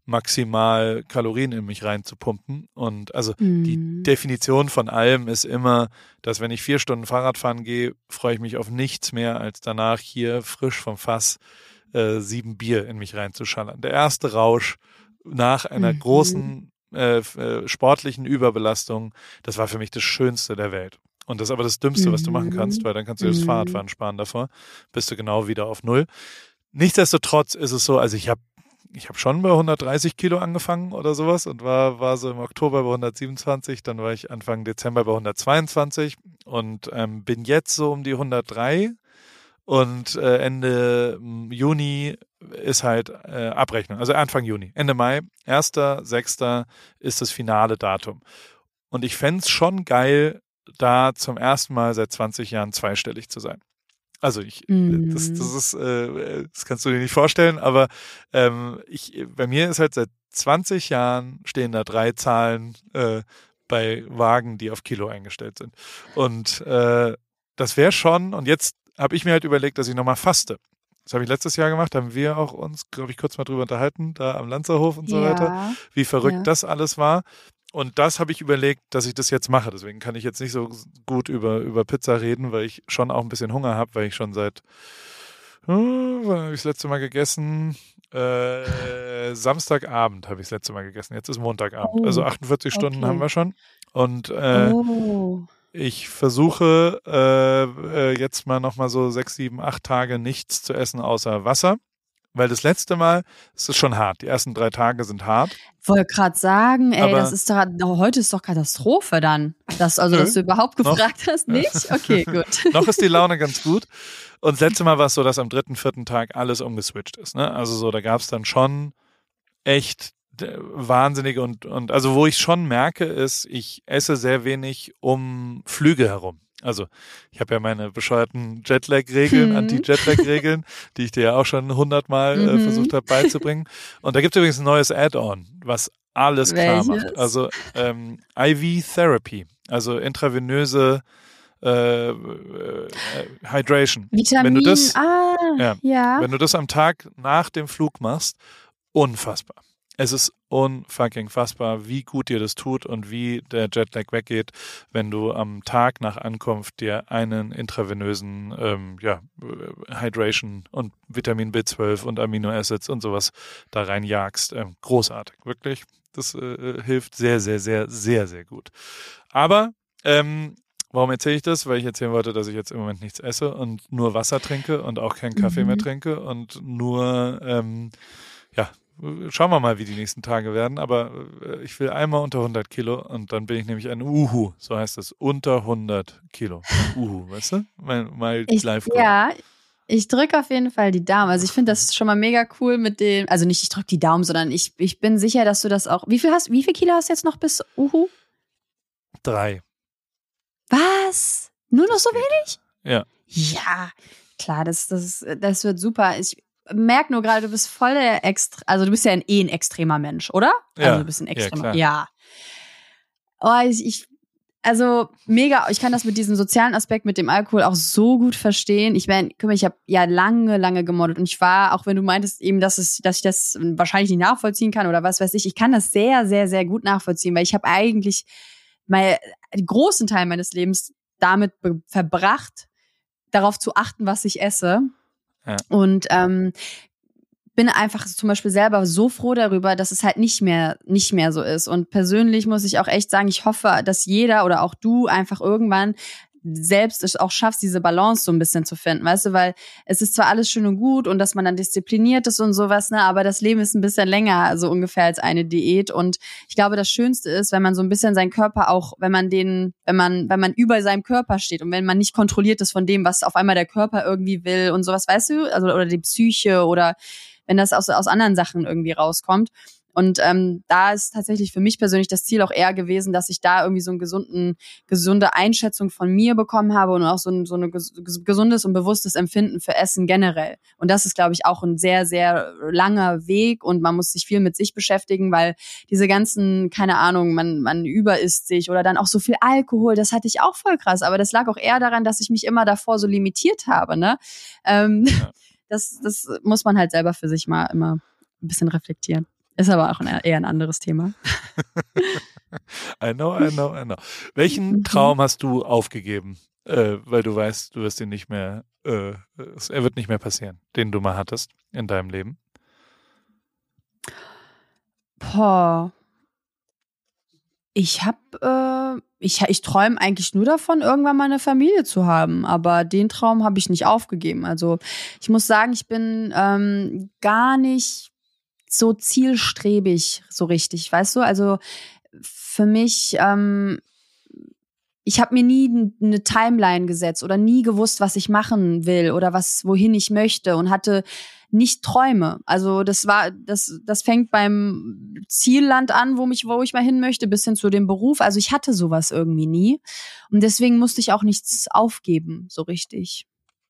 maximal Kalorien in mich reinzupumpen. Und also die
Mhm.
Definition von allem ist immer, dass wenn ich vier Stunden Fahrrad fahren gehe, freue ich mich auf nichts mehr, als danach hier frisch vom Fass äh, sieben Bier in mich reinzuschallern. Der erste Rausch nach einer
Mhm.
großen äh, äh, sportlichen Überbelastung, das war für mich das Schönste der Welt. Und das ist aber das Dümmste, was du machen kannst, weil dann kannst du das
Mhm.
Fahrradfahren sparen davor. Bist du genau wieder auf Null. Nichtsdestotrotz ist es so, also ich habe ich hab schon bei hundertdreißig Kilo angefangen oder sowas und war, war so im Oktober bei hundertsiebenundzwanzig, dann war ich Anfang Dezember bei hundertzweiundzwanzig und ähm, bin jetzt so um die hundertdrei und äh, Ende mm, Juni ist halt äh, Abrechnung, also Anfang Juni, Ende Mai, erster sechster ist das finale Datum. Und ich fänd's schon geil, da zum ersten Mal seit zwanzig Jahren zweistellig zu sein. Also ich,
Mhm.
das, das ist, äh, das kannst du dir nicht vorstellen, aber ähm, ich, bei mir ist halt seit zwanzig Jahren stehen da drei Zahlen äh, bei Wagen, die auf Kilo eingestellt sind. Und äh, das wäre schon, und jetzt habe ich mir halt überlegt, dass ich nochmal faste. Das habe ich letztes Jahr gemacht, haben wir auch uns, glaube ich, kurz mal drüber unterhalten, da am Lanzerhof und so
Ja.
weiter, wie verrückt
Ja.
das alles war. Und das habe ich überlegt, dass ich das jetzt mache. Deswegen kann ich jetzt nicht so gut über, über Pizza reden, weil ich schon auch ein bisschen Hunger habe, weil ich schon seit, äh, wann habe ich das letzte Mal gegessen? Äh, Samstagabend habe ich das letzte Mal gegessen. Jetzt ist Montagabend.
Oh,
Also achtundvierzig Stunden
okay.
haben wir schon. Und äh,
Oh.
ich versuche äh, äh, jetzt mal nochmal so sechs, sieben, acht Tage nichts zu essen außer Wasser. Weil das letzte Mal, es ist schon hart. Die ersten drei Tage sind hart.
Wollte gerade sagen, ey,
Aber-
das ist doch, heute ist doch Katastrophe dann. Das, also,
Nö,
dass du überhaupt
noch.
gefragt hast, nicht? Okay, gut.
Noch ist die Laune ganz gut. Und das letzte Mal war es so, dass am dritten, vierten Tag alles umgeswitcht ist. Ne? Also so, da gab es dann schon echt äh, wahnsinnige und, und also wo ich schon merke, ist, ich esse sehr wenig um Flüge herum. Also ich habe ja meine bescheuerten Jetlag-Regeln,
Hm.
Anti-Jetlag-Regeln, die ich dir ja auch schon hundertmal äh,
Mhm.
versucht habe beizubringen. Und da gibt es übrigens ein neues Add-on, was alles klar
Welches?
macht. Also ähm, I V-Therapy, also intravenöse äh, äh, Hydration.
Vitamin,
Wenn du das,
ah,
ja,
ja.
wenn du das am Tag nach dem Flug machst, unfassbar. Es ist unfucking fassbar, wie gut dir das tut und wie der Jetlag weggeht, wenn du am Tag nach Ankunft dir einen intravenösen ähm, ja, äh, Hydration und Vitamin B zwölf und Aminoacids und sowas da reinjagst. Ähm, großartig, wirklich. Das äh, hilft sehr, sehr, sehr, sehr, sehr gut. Aber ähm, warum erzähle ich das? Weil ich erzählen wollte, dass ich jetzt im Moment nichts esse und nur Wasser trinke und auch keinen Kaffee
Mhm.
mehr trinke und nur, ähm, ja, schauen wir mal, wie die nächsten Tage werden. Aber äh, ich will einmal unter hundert Kilo und dann bin ich nämlich ein Uhu. So heißt es. Unter hundert Kilo. Uhu, weißt du? Mein, mein
Ich,
Live
ja, ich drücke auf jeden Fall die Daumen. Also ich finde das schon mal mega cool mit dem, also nicht ich drücke die Daumen, sondern ich, ich bin sicher, dass du das auch, wie viel hast, wie viel Kilo hast du jetzt noch bis Uhu?
Drei.
Was? Nur noch so
geht.
wenig?
Ja.
Ja, klar, das, das, das wird super. Ich merke nur gerade, du bist voll der Extra, also du bist ja ein, eh ein extremer Mensch, oder?
Ja,
Also du bist ein
ja,
extremer.
klar.
Ja. Oh, ich, ich, also mega, ich kann das mit diesem sozialen Aspekt mit dem Alkohol auch so gut verstehen. Ich meine, guck mal, ich habe ja lange, lange gemoddet und ich war, auch wenn du meintest eben, dass es, dass ich das wahrscheinlich nicht nachvollziehen kann oder was weiß ich, ich kann das sehr, sehr, sehr gut nachvollziehen, weil ich habe eigentlich mal den großen Teil meines Lebens damit be- verbracht, darauf zu achten, was ich esse.
Ja.
Und ähm, bin einfach zum Beispiel selber so froh darüber, dass es halt nicht mehr, nicht mehr so ist. Und persönlich muss ich auch echt sagen, ich hoffe, dass jeder oder auch du einfach irgendwann selbst es auch schaffst, diese Balance so ein bisschen zu finden, weißt du, weil es ist zwar alles schön und gut und dass man dann diszipliniert ist und sowas, ne, aber das Leben ist ein bisschen länger, so ungefähr als eine Diät und ich glaube, das Schönste ist, wenn man so ein bisschen seinen Körper auch, wenn man den, wenn man, wenn man über seinem Körper steht und wenn man nicht kontrolliert ist von dem, was auf einmal der Körper irgendwie will und sowas, weißt du, also oder die Psyche oder wenn das aus, aus anderen Sachen irgendwie rauskommt. Und ähm, da ist tatsächlich für mich persönlich das Ziel auch eher gewesen, dass ich da irgendwie so eine gesunden, gesunde Einschätzung von mir bekommen habe und auch so ein so eine ges- gesundes und bewusstes Empfinden für Essen generell. Und das ist, glaube ich, auch ein sehr, sehr langer Weg und man muss sich viel mit sich beschäftigen, weil diese ganzen, keine Ahnung, man, man überisst sich oder dann auch so viel Alkohol, das hatte ich auch voll krass. Aber das lag auch eher daran, dass ich mich immer davor so limitiert habe, ne? Ähm,
Ja.
das, das muss man halt selber für sich mal immer ein bisschen reflektieren. Ist aber auch ein, eher ein anderes Thema.
I know, I know, I know. Welchen
Mhm.
Traum hast du aufgegeben, äh, weil du weißt, du wirst ihn nicht mehr, äh, es- er wird nicht mehr passieren, den du mal hattest in deinem Leben?
Boah. Ich hab, äh, ich, ich träume eigentlich nur davon, irgendwann mal eine Familie zu haben. Aber den Traum habe ich nicht aufgegeben. Also ich muss sagen, ich bin ähm, gar nicht so zielstrebig so richtig, weißt du? Also für mich, ähm, ich habe mir nie n- eine Timeline gesetzt oder nie gewusst, was ich machen will oder was wohin ich möchte und hatte nicht Träume. Also das war das das fängt beim Zielland an, wo mich wo ich mal hin möchte, bis hin zu dem Beruf. Also ich hatte sowas irgendwie nie und deswegen musste ich auch nichts aufgeben so richtig.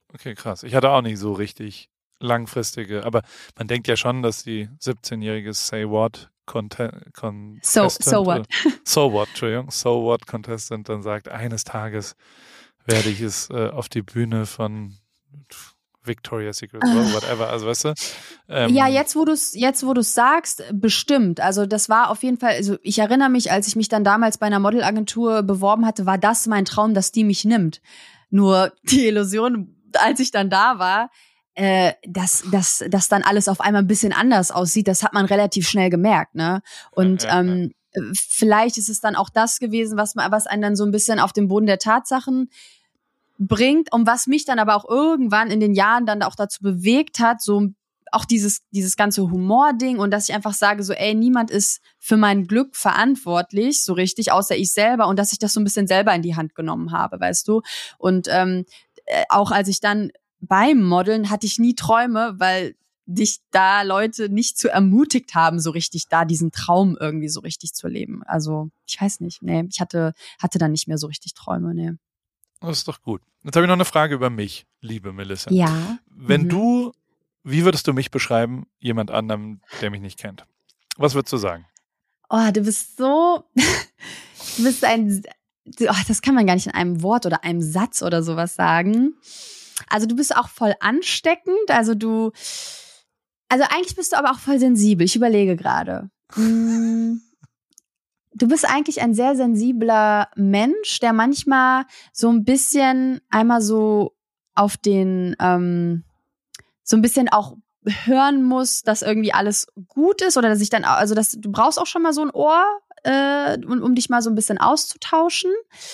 Okay, krass. Ich hatte auch nicht so richtig langfristige, aber man denkt ja schon, dass die siebzehnjährige Say What Conte-
So,
Contestant,
so what?
oder- So What, Entschuldigung, So What Contestant dann sagt, eines Tages werde ich es äh, auf die Bühne von Victoria's Secret oder whatever, also weißt du? Ähm,
Ja, jetzt wo du es jetzt wo du es sagst, bestimmt. Also das war auf jeden Fall, also ich erinnere mich, als ich mich dann damals bei einer Modelagentur beworben hatte, war das mein Traum, dass die mich nimmt. Nur die Illusion, als ich dann da war, äh, dass, dass, dass dann alles auf einmal ein bisschen anders aussieht, das hat man relativ schnell gemerkt, ne? Und
Ja, ja, ja.
ähm, vielleicht ist es dann auch das gewesen, was man, was einen dann so ein bisschen auf den Boden der Tatsachen bringt und was mich dann aber auch irgendwann in den Jahren dann auch dazu bewegt hat, so auch dieses dieses ganze Humor-Ding und dass ich einfach sage so, ey, niemand ist für mein Glück verantwortlich, so richtig, außer ich selber und dass ich das so ein bisschen selber in die Hand genommen habe, weißt du? Und ähm, äh, auch als ich dann beim Modeln hatte ich nie Träume, weil dich da Leute nicht zu ermutigt haben, so richtig da diesen Traum irgendwie so richtig zu leben. Also ich weiß nicht, nee, ich hatte hatte dann nicht mehr so richtig Träume, nee.
Das ist doch gut. Jetzt habe ich noch eine Frage über mich, liebe Melissa.
Ja.
Wenn
Mhm.
du, wie würdest du mich beschreiben, jemand anderem, der mich nicht kennt? Was würdest du sagen?
Oh, du bist so, du bist ein, oh, das kann man gar nicht in einem Wort oder einem Satz oder sowas sagen. Also du bist auch voll ansteckend, also du, also eigentlich bist du aber auch voll sensibel. Ich überlege gerade. Mm, Du bist eigentlich ein sehr sensibler Mensch, der manchmal so ein bisschen einmal so auf den, ähm, so ein bisschen auch hören muss, dass irgendwie alles gut ist oder dass ich dann, au- also dass du brauchst auch schon mal so ein Ohr, äh, um, um dich mal so ein bisschen auszutauschen.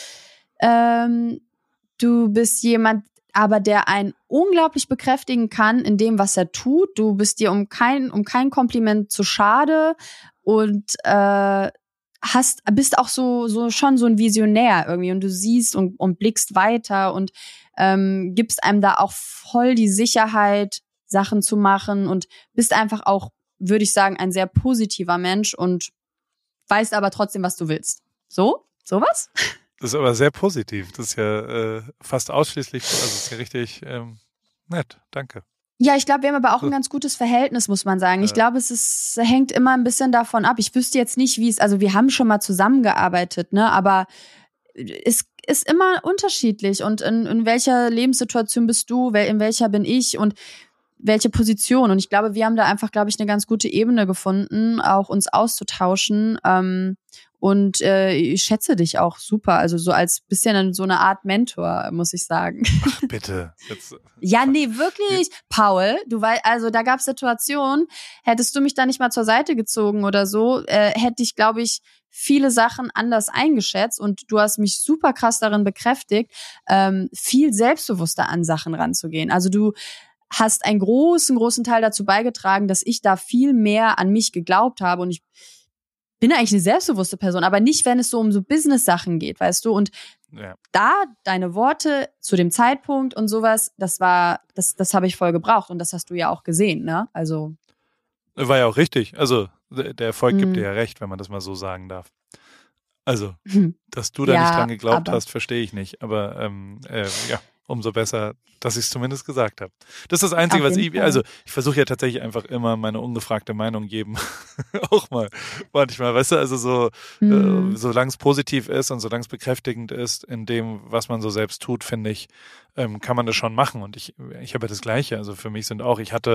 Ähm, du bist jemand, aber der einen unglaublich bekräftigen kann in dem, was er tut. Du bist dir um kein, um kein Kompliment zu schade und äh, hast, bist auch so, so schon so ein Visionär irgendwie und du siehst und, und blickst weiter und ähm, gibst einem da auch voll die Sicherheit, Sachen zu machen und bist einfach auch, würde ich sagen, ein sehr positiver Mensch und weißt aber trotzdem, was du willst. So? Sowas?
Das ist aber sehr positiv. Das ist ja äh, fast ausschließlich, also das ist ja richtig ähm, nett. Danke.
Ja, ich glaube, wir haben aber auch ein ganz gutes Verhältnis, muss man sagen. Ich
Ja.
glaube, es ist, hängt immer ein bisschen davon ab. Ich wüsste jetzt nicht, wie es, also wir haben schon mal zusammengearbeitet, ne, aber es ist immer unterschiedlich. Und in, in welcher Lebenssituation bist du, wel- in welcher bin ich und welche Position? Und ich glaube, wir haben da einfach, glaube ich, eine ganz gute Ebene gefunden, auch uns auszutauschen. Ähm, und äh, ich schätze dich auch super. Also so als bisschen so eine Art Mentor, muss ich sagen.
Ach, bitte. Jetzt,
Ja, nee, wirklich. Paul, du weißt, also da gab es Situationen, hättest du mich da nicht mal zur Seite gezogen oder so, äh, hätte ich, glaube ich, viele Sachen anders eingeschätzt und du hast mich super krass darin bekräftigt, ähm, viel selbstbewusster an Sachen ranzugehen. Also du hast einen großen, großen Teil dazu beigetragen, dass ich da viel mehr an mich geglaubt habe und ich bin eigentlich eine selbstbewusste Person, aber nicht, wenn es so um so Business-Sachen geht, weißt du, und
ja.
da deine Worte zu dem Zeitpunkt und sowas, das war, das, das habe ich voll gebraucht und das hast du ja auch gesehen, ne? Also.
War ja auch richtig. Also der der Erfolg gibt
Mhm.
dir ja recht, wenn man das mal so sagen darf. Also,
Hm.
dass du da
Ja,
nicht dran geglaubt
aber-
hast, verstehe ich nicht. Aber ähm, äh, ja, umso besser, dass ich es zumindest gesagt habe. Das ist das Einzige,
Auf
was
jeden
ich,
Fall.
also ich versuche ja tatsächlich einfach immer meine ungefragte Meinung geben. Auch mal manchmal, weißt du, also so,
Mhm.
äh, solange es positiv ist und solange es bekräftigend ist in dem, was man so selbst tut, finde ich, ähm, kann man das schon machen. Und ich, ich habe ja das Gleiche. Also für mich sind auch, ich hatte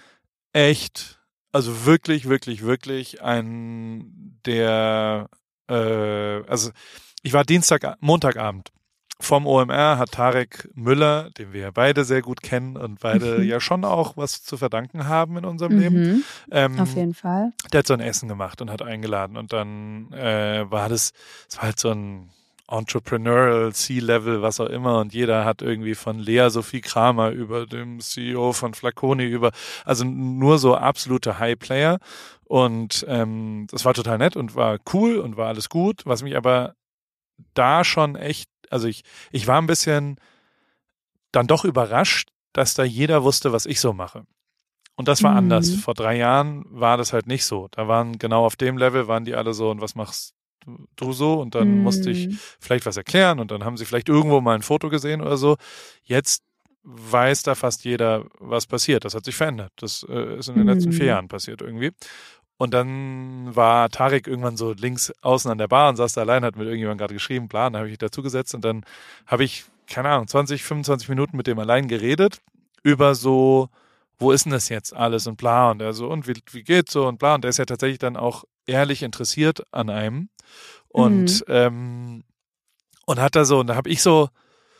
echt, also wirklich, wirklich, wirklich einen der, äh, also ich war Dienstag, Montagabend vom O M R, hat Tarek Müller, den wir ja beide sehr gut kennen und beide
Mhm.
ja schon auch was zu verdanken haben in unserem Leben.
Mhm.
Ähm,
Auf jeden Fall.
der hat so ein Essen gemacht und hat eingeladen und dann äh, war das, es war halt so ein Entrepreneurial C-Level, was auch immer und jeder hat irgendwie von Lea Sophie Kramer über dem C E O von Flaconi über, also nur so absolute High-Player und ähm, das war total nett und war cool und war alles gut, was mich aber da schon echt, also ich, ich war ein bisschen dann doch überrascht, dass da jeder wusste, was ich so mache. Und das war
Mhm.
anders. Vor drei Jahren war das halt nicht so. Da waren genau auf dem Level, waren die alle so, und was machst du so? Und dann
Mhm.
musste ich vielleicht was erklären und dann haben sie vielleicht irgendwo mal ein Foto gesehen oder so. Jetzt weiß da fast jeder, was passiert. Das hat sich verändert. Das äh, ist in den
Mhm.
letzten vier Jahren passiert irgendwie. Und dann war Tarek irgendwann so links außen an der Bar und saß da allein, hat mit irgendjemandem gerade geschrieben, bla, dann habe ich mich dazugesetzt und dann habe ich, keine Ahnung, zwanzig, fünfundzwanzig Minuten mit dem allein geredet über so, wo ist denn das jetzt alles und bla und er so, und wie, wie geht's so und bla und der ist ja tatsächlich dann auch ehrlich interessiert an einem und,
Mhm.
ähm, und hat da so, und da habe ich so,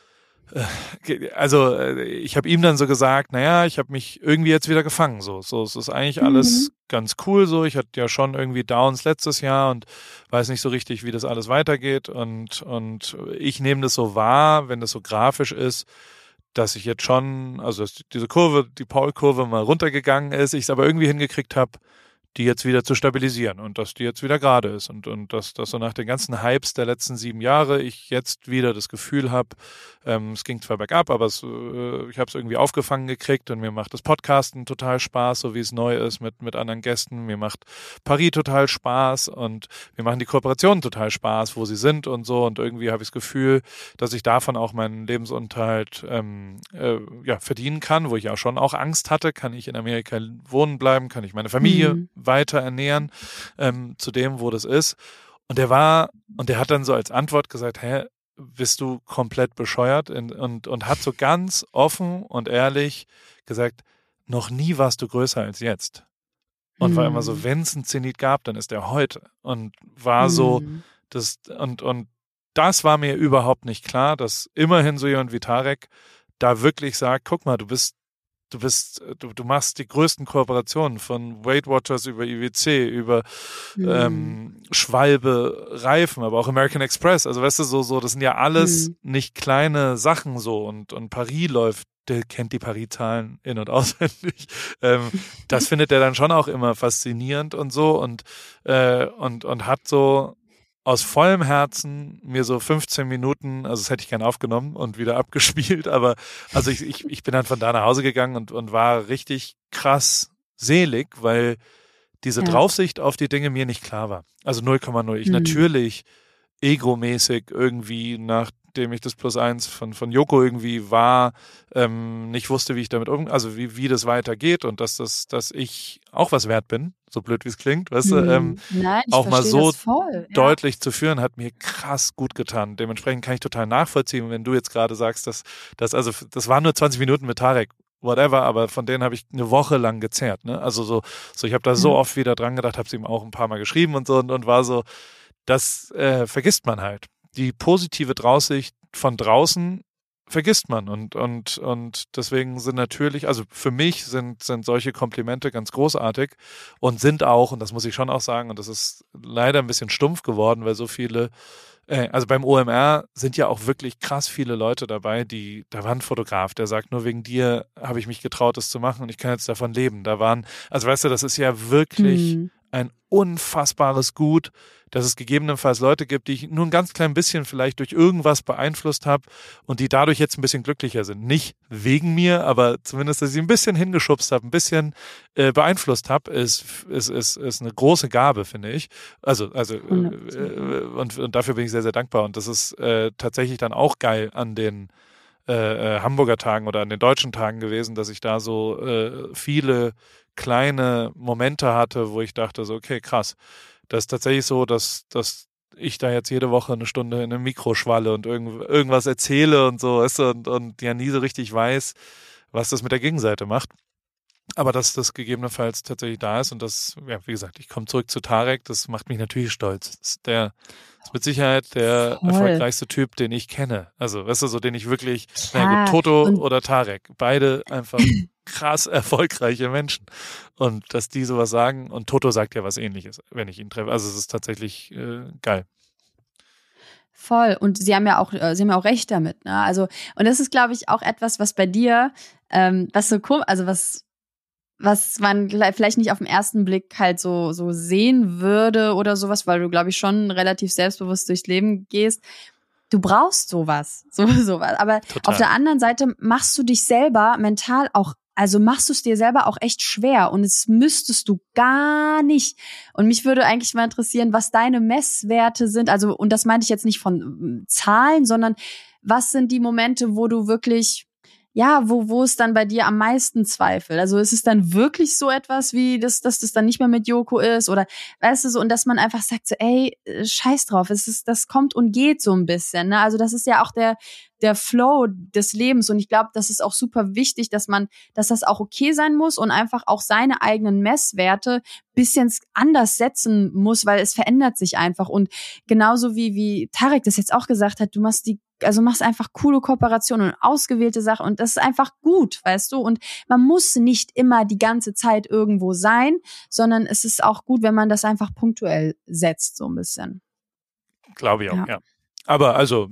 also äh, ich habe ihm dann so gesagt, naja, ich habe mich irgendwie jetzt wieder gefangen. So, so, es ist eigentlich alles
Mhm.
ganz cool so. Ich hatte ja schon irgendwie Downs letztes Jahr und weiß nicht so richtig, wie das alles weitergeht. Und, und ich nehme das so wahr, wenn das so grafisch ist, dass ich jetzt schon, also dass diese Kurve, die Paul-Kurve mal runtergegangen ist, ich es aber irgendwie hingekriegt habe, die jetzt wieder zu stabilisieren und dass die jetzt wieder gerade ist und, und dass, dass so nach den ganzen Hypes der letzten sieben Jahre ich jetzt wieder das Gefühl habe, ähm, es ging zwar bergab, aber es, äh, ich habe es irgendwie aufgefangen gekriegt und mir macht das Podcasten total Spaß, so wie es neu ist mit, mit anderen Gästen. Mir macht Paris total Spaß und mir machen die Kooperationen total Spaß, wo sie sind und so und irgendwie habe ich das Gefühl, dass ich davon auch meinen Lebensunterhalt ähm, äh, ja, verdienen kann, wo ich ja schon auch Angst hatte, kann ich in Amerika wohnen bleiben, kann ich meine Familie
Mhm.
weiter ernähren, ähm, zu dem, wo das ist. Und der war, und der hat dann so als Antwort gesagt, hä, bist du komplett bescheuert? Und, und, und hat so ganz offen und ehrlich gesagt, noch nie warst du größer als jetzt. Und war immer so,
Mhm.
wenn es einen Zenit gab, dann ist der heute. Und war so,
Mhm.
das, und, und das war mir überhaupt nicht klar, dass immerhin so jemand wie Tarek da wirklich sagt, guck mal, du bist Du bist, du, du machst die größten Kooperationen von Weight Watchers über I W C, über
Mhm.
ähm, Schwalbe, Reifen, aber auch American Express. Also weißt du, so, so, das sind ja alles
Mhm.
nicht kleine Sachen so. Und, und Paris läuft, der kennt die Paris-Zahlen in- und auswendig. Ähm, das findet er dann schon auch immer faszinierend und so und, äh, und, und hat so aus vollem Herzen mir so fünfzehn Minuten, also das hätte ich gerne aufgenommen und wieder abgespielt, aber also ich, ich, ich bin dann von da nach Hause gegangen und, und war richtig krass selig, weil diese
Ja.
Draufsicht auf die Dinge mir nicht klar war. Also null Komma null. Ich
Mhm.
natürlich egomäßig irgendwie, nachdem ich das Plus eins von, von Joko irgendwie war, ähm, nicht wusste, wie ich damit um, also wie, wie das weitergeht und dass das, dass ich auch was wert bin, so blöd wie es klingt, weißt du, ähm,
Mhm. Nein, ich
auch mal
verstehe
so
das voll. Ja.
deutlich zu führen, hat mir krass gut getan. Dementsprechend kann ich total nachvollziehen, wenn du jetzt gerade sagst, dass, dass also das waren nur zwanzig Minuten mit Tarek, whatever, aber von denen habe ich eine Woche lang gezerrt, ne? Also so, so ich habe da so
Ja.
oft wieder dran gedacht, habe es ihm auch ein paar Mal geschrieben und so und, und war so, das äh, vergisst man halt. Die positive Draussicht von draußen vergisst man und und und deswegen sind natürlich, also für mich sind sind solche Komplimente ganz großartig und sind auch, und das muss ich schon auch sagen, und das ist leider ein bisschen stumpf geworden, weil so viele, äh, also beim O M R sind ja auch wirklich krass viele Leute dabei, die, da war ein Fotograf, der sagt, nur wegen dir habe ich mich getraut, das zu machen und ich kann jetzt davon leben. Da waren, also weißt du, das ist ja wirklich
Mhm.
ein unfassbares Gut, dass es gegebenenfalls Leute gibt, die ich nur ein ganz klein bisschen vielleicht durch irgendwas beeinflusst habe und die dadurch jetzt ein bisschen glücklicher sind. Nicht wegen mir, aber zumindest, dass ich sie ein bisschen hingeschubst habe, ein bisschen äh, beeinflusst habe, ist, ist, ist, ist eine große Gabe, finde ich. Also, also äh,
hundert Prozent.
äh, und, und dafür bin ich sehr, sehr dankbar. Und das ist äh, tatsächlich dann auch geil an den äh, äh, Hamburger Tagen oder an den deutschen Tagen gewesen, dass ich da so äh, viele kleine Momente hatte, wo ich dachte so, okay, krass. Das ist tatsächlich so, dass, dass ich da jetzt jede Woche eine Stunde in einem Mikro schwalle und irgend, irgendwas erzähle und so, weißt du, und, und ja nie so richtig weiß, was das mit der Gegenseite macht. Aber dass das gegebenenfalls tatsächlich da ist und das, ja, wie gesagt, ich komme zurück zu Tarek, das macht mich natürlich stolz. Das ist der ist mit Sicherheit der
Voll.
erfolgreichste Typ, den ich kenne. Also, weißt du, so den ich wirklich, na
Klar.
gut, Toto
Und
oder Tarek, beide einfach krass erfolgreiche Menschen. Und dass die sowas sagen, und Toto sagt ja was Ähnliches, wenn ich ihn treffe. Also es ist tatsächlich äh, geil.
voll. Und sie haben ja auch, äh, sie haben ja auch recht damit, ne? Also, und das ist, glaube ich, auch etwas, was bei dir, ähm, was so komisch, also was, was man gleich- vielleicht nicht auf den ersten Blick halt so, so sehen würde oder sowas, weil du, glaube ich, schon relativ selbstbewusst durchs Leben gehst. Du brauchst sowas, so, sowas. Aber
Total.
auf der anderen Seite machst du dich selber mental auch, also machst du es dir selber auch echt schwer und es müsstest du gar nicht. Und mich würde eigentlich mal interessieren, was deine Messwerte sind. Also, und das meinte ich jetzt nicht von mm, Zahlen, sondern was sind die Momente, wo du wirklich ja, wo, wo ist dann bei dir am meisten Zweifel? Also ist es dann wirklich so etwas wie, dass, dass das dann nicht mehr mit Yoko ist oder, weißt du, so, und dass man einfach sagt so, ey, scheiß drauf, es ist, das kommt und geht so ein bisschen, ne? Also das ist ja auch der, der Flow des Lebens und ich glaube, das ist auch super wichtig, dass man, dass das auch okay sein muss und einfach auch seine eigenen Messwerte bisschen anders setzen muss, weil es verändert sich einfach und genauso wie, wie Tarek das jetzt auch gesagt hat, du machst die also machst einfach coole Kooperationen und ausgewählte Sachen und das ist einfach gut, weißt du? Und man muss nicht immer die ganze Zeit irgendwo sein, sondern es ist auch gut, wenn man das einfach punktuell setzt, so ein bisschen.
Glaube ich auch, ja.
Ja.
Aber also,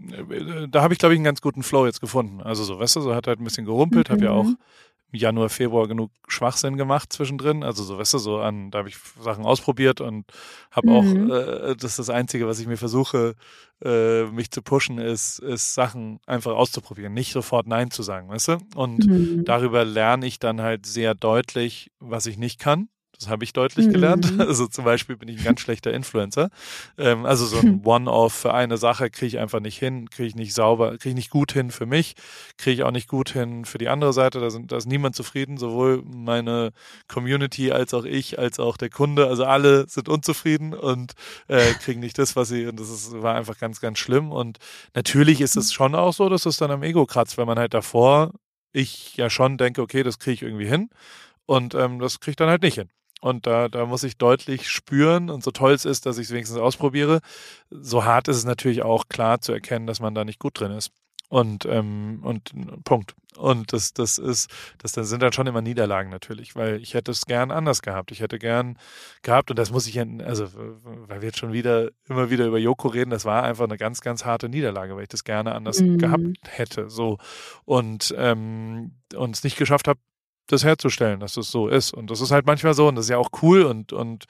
äh, da habe ich, glaube ich, einen ganz guten Flow jetzt gefunden. Also so, weißt du, so hat halt ein bisschen gerumpelt,
Mhm.
habe ja auch im Januar, Februar genug Schwachsinn gemacht zwischendrin. Also so, weißt du, so an, da habe ich Sachen ausprobiert und habe
Mhm.
auch, äh, das ist das Einzige, was ich mir versuche, äh, mich zu pushen, ist, ist Sachen einfach auszuprobieren, nicht sofort Nein zu sagen, weißt du? Und
Mhm.
darüber lerne ich dann halt sehr deutlich, was ich nicht kann. Das habe ich deutlich gelernt.
Mhm.
Also zum Beispiel bin ich ein ganz schlechter Influencer. Ähm, also so ein One-Off für eine Sache kriege ich einfach nicht hin, kriege ich nicht sauber, kriege ich nicht gut hin für mich, kriege ich auch nicht gut hin für die andere Seite. Da, sind, da ist niemand zufrieden, sowohl meine Community als auch ich, als auch der Kunde. Also alle sind unzufrieden und äh, kriegen nicht das, was sie, und das ist, war einfach ganz, ganz schlimm. Und natürlich ist es schon auch so, dass es dann am Ego kratzt, wenn man halt davor, ich ja schon denke, okay, das kriege ich irgendwie hin und ähm, das kriege ich dann halt nicht hin. Und da, da muss ich deutlich spüren und so toll es ist, dass ich es wenigstens ausprobiere, so hart ist es natürlich auch klar zu erkennen, dass man da nicht gut drin ist. Und, ähm, und Punkt. Und das, das ist, das dann sind dann schon immer Niederlagen natürlich, weil ich hätte es gern anders gehabt. Ich hätte gern gehabt, und das muss ich ja, also, weil wir jetzt schon wieder, immer wieder über Yoko reden, das war einfach eine ganz, ganz harte Niederlage, weil ich das gerne anders
Mhm.
gehabt hätte, so. Und, ähm, und es nicht geschafft habe, das herzustellen, dass es so ist. Und das ist halt manchmal so und das ist ja auch cool und, und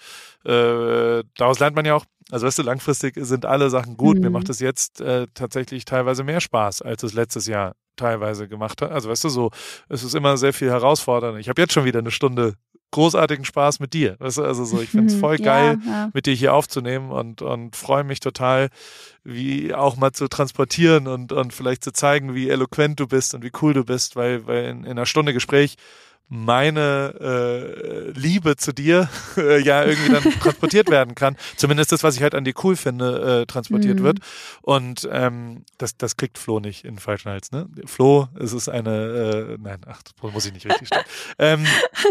äh, daraus lernt man ja auch, also weißt du, langfristig sind alle Sachen gut.
Mhm.
Mir macht es jetzt äh, tatsächlich teilweise mehr Spaß, als es letztes Jahr teilweise gemacht hat. Also weißt du, so, es ist immer sehr viel herausfordernd. Ich habe jetzt schon wieder eine Stunde großartigen Spaß mit dir. Weißt du, also so, ich finde es voll geil,
Ja, ja.
mit dir hier aufzunehmen und, und freue mich total, wie auch mal zu transportieren und, und vielleicht zu zeigen, wie eloquent du bist und wie cool du bist, weil, weil in, in einer Stunde Gespräch meine äh, Liebe zu dir äh, ja irgendwie dann transportiert werden kann. Zumindest das, was ich halt an dir cool finde, äh, transportiert
Mhm.
wird. Und ähm, das, das kriegt Flo nicht in den falschen Hals. Ne? Flo, es ist eine, äh, nein, ach, das muss ich nicht richtig stellen. ähm,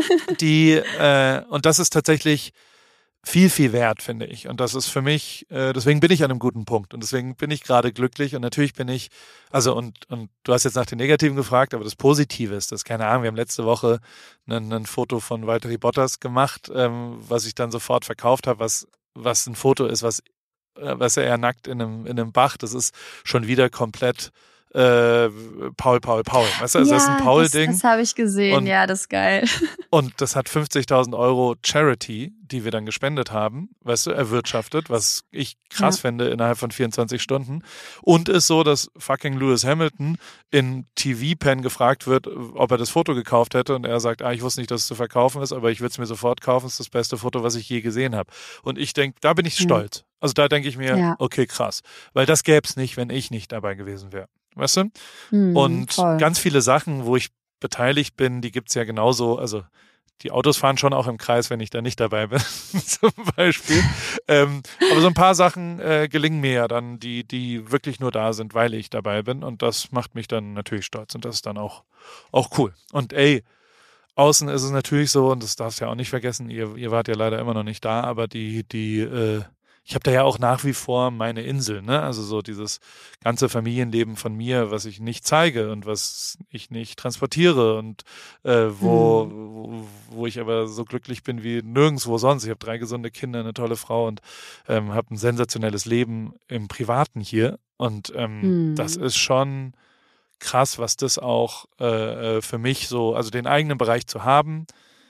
die, äh, und das ist tatsächlich viel, viel wert, finde ich. Und das ist für mich, äh, deswegen bin ich an einem guten Punkt und deswegen bin ich gerade glücklich und natürlich bin ich, also und, und du hast jetzt nach den Negativen gefragt, aber das Positive ist, das keine Ahnung, wir haben letzte Woche ein, ein Foto von Valtteri Bottas gemacht, ähm, was ich dann sofort verkauft habe, was, was ein Foto ist, was, äh, was er eher nackt in einem, in einem Bach, das ist schon wieder komplett äh, Paul, Paul, Paul. Weißt du, also das ist ein
Ja, das,
Paul-Ding.
das habe ich gesehen.
Und-
Ja, das ist geil.
Und das hat fünfzigtausend Euro Charity, die wir dann gespendet haben, weißt du, erwirtschaftet, was ich krass
Ja.
finde innerhalb von vierundzwanzig Stunden. Und ist so, dass fucking Lewis Hamilton in T V-Pen gefragt wird, ob er das Foto gekauft hätte. Und er sagt, ah, ich wusste nicht, dass es zu verkaufen ist, aber ich würde es mir sofort kaufen. Es ist das beste Foto, was ich je gesehen habe. Und ich denke, da bin ich
Ja.
stolz. Also da denke ich mir,
Ja.
okay, krass. Weil das gäbe es nicht, wenn ich nicht dabei gewesen wäre. Weißt du?
Mhm,
Und
voll.
ganz viele Sachen, wo ich beteiligt bin, die gibt's ja genauso, also die Autos fahren schon auch im Kreis, wenn ich da nicht dabei bin, zum Beispiel. ähm, aber so ein paar Sachen äh, gelingen mir ja dann, die, die wirklich nur da sind, weil ich dabei bin. Und das macht mich dann natürlich stolz und das ist dann auch, auch cool. Und ey, außen ist es natürlich so, und das darfst du ja auch nicht vergessen, ihr, ihr wart ja leider immer noch nicht da, aber die, die, äh, ich habe da ja auch nach wie vor meine Insel, ne? Also so dieses ganze Familienleben von mir, was ich nicht zeige und was ich nicht transportiere und äh, wo,
Hm.
wo, wo ich aber so glücklich bin wie nirgendwo sonst. Ich habe drei gesunde Kinder, eine tolle Frau und ähm, habe ein sensationelles Leben im Privaten hier. Und ähm,
Hm.
das ist schon krass, was das auch äh, äh, für mich so, also den eigenen Bereich zu haben,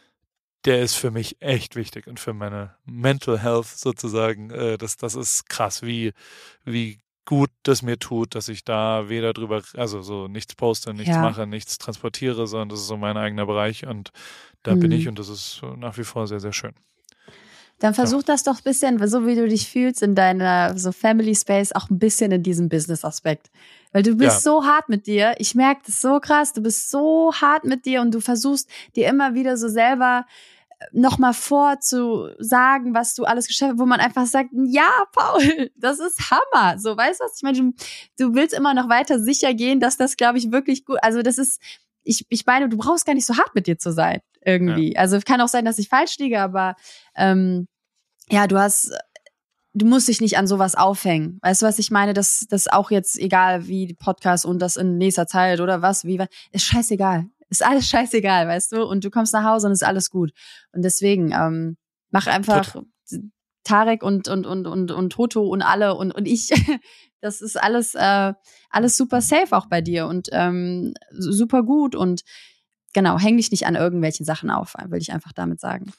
der ist für mich echt wichtig und für meine Mental Health sozusagen. Äh, das, das ist krass, wie, wie gut das mir tut, dass ich da weder drüber, also so nichts poste, nichts
Ja.
mache, nichts transportiere, sondern das ist so mein eigener Bereich und da bin
Hm.
ich und das ist nach wie vor sehr, sehr schön.
Dann versuch das doch ein bisschen, so wie du dich fühlst in deiner so Family Space, auch ein bisschen in diesem Business-Aspekt. Weil du bist ja. so hart mit dir. Ich merke das so krass. Du bist so hart mit dir und du versuchst dir immer wieder so selber nochmal vorzusagen, was du alles geschafft hast, wo man einfach sagt, ja, Paul, das ist Hammer. So, weißt du was? Ich meine, du, du willst immer noch weiter sicher gehen, dass das, glaube ich, wirklich gut, also das ist, ich, ich meine, du brauchst gar nicht so hart mit dir zu sein, irgendwie. Ja. Also kann auch sein, dass ich falsch liege, aber ähm, ja, du hast, du musst dich nicht an sowas aufhängen. Weißt du, was ich meine? Das, das auch jetzt, egal wie Podcast und das in nächster Zeit oder was, wie, ist scheißegal. Ist alles scheißegal, weißt du? Und du kommst nach Hause und ist alles gut. Und deswegen, ähm, mach einfach Tot. Tarek und, und, und, und, und Toto und alle und, und ich. Das ist alles, äh, alles super safe auch bei dir und ähm, super gut. Und genau, häng dich nicht an irgendwelchen Sachen auf, will ich einfach damit sagen.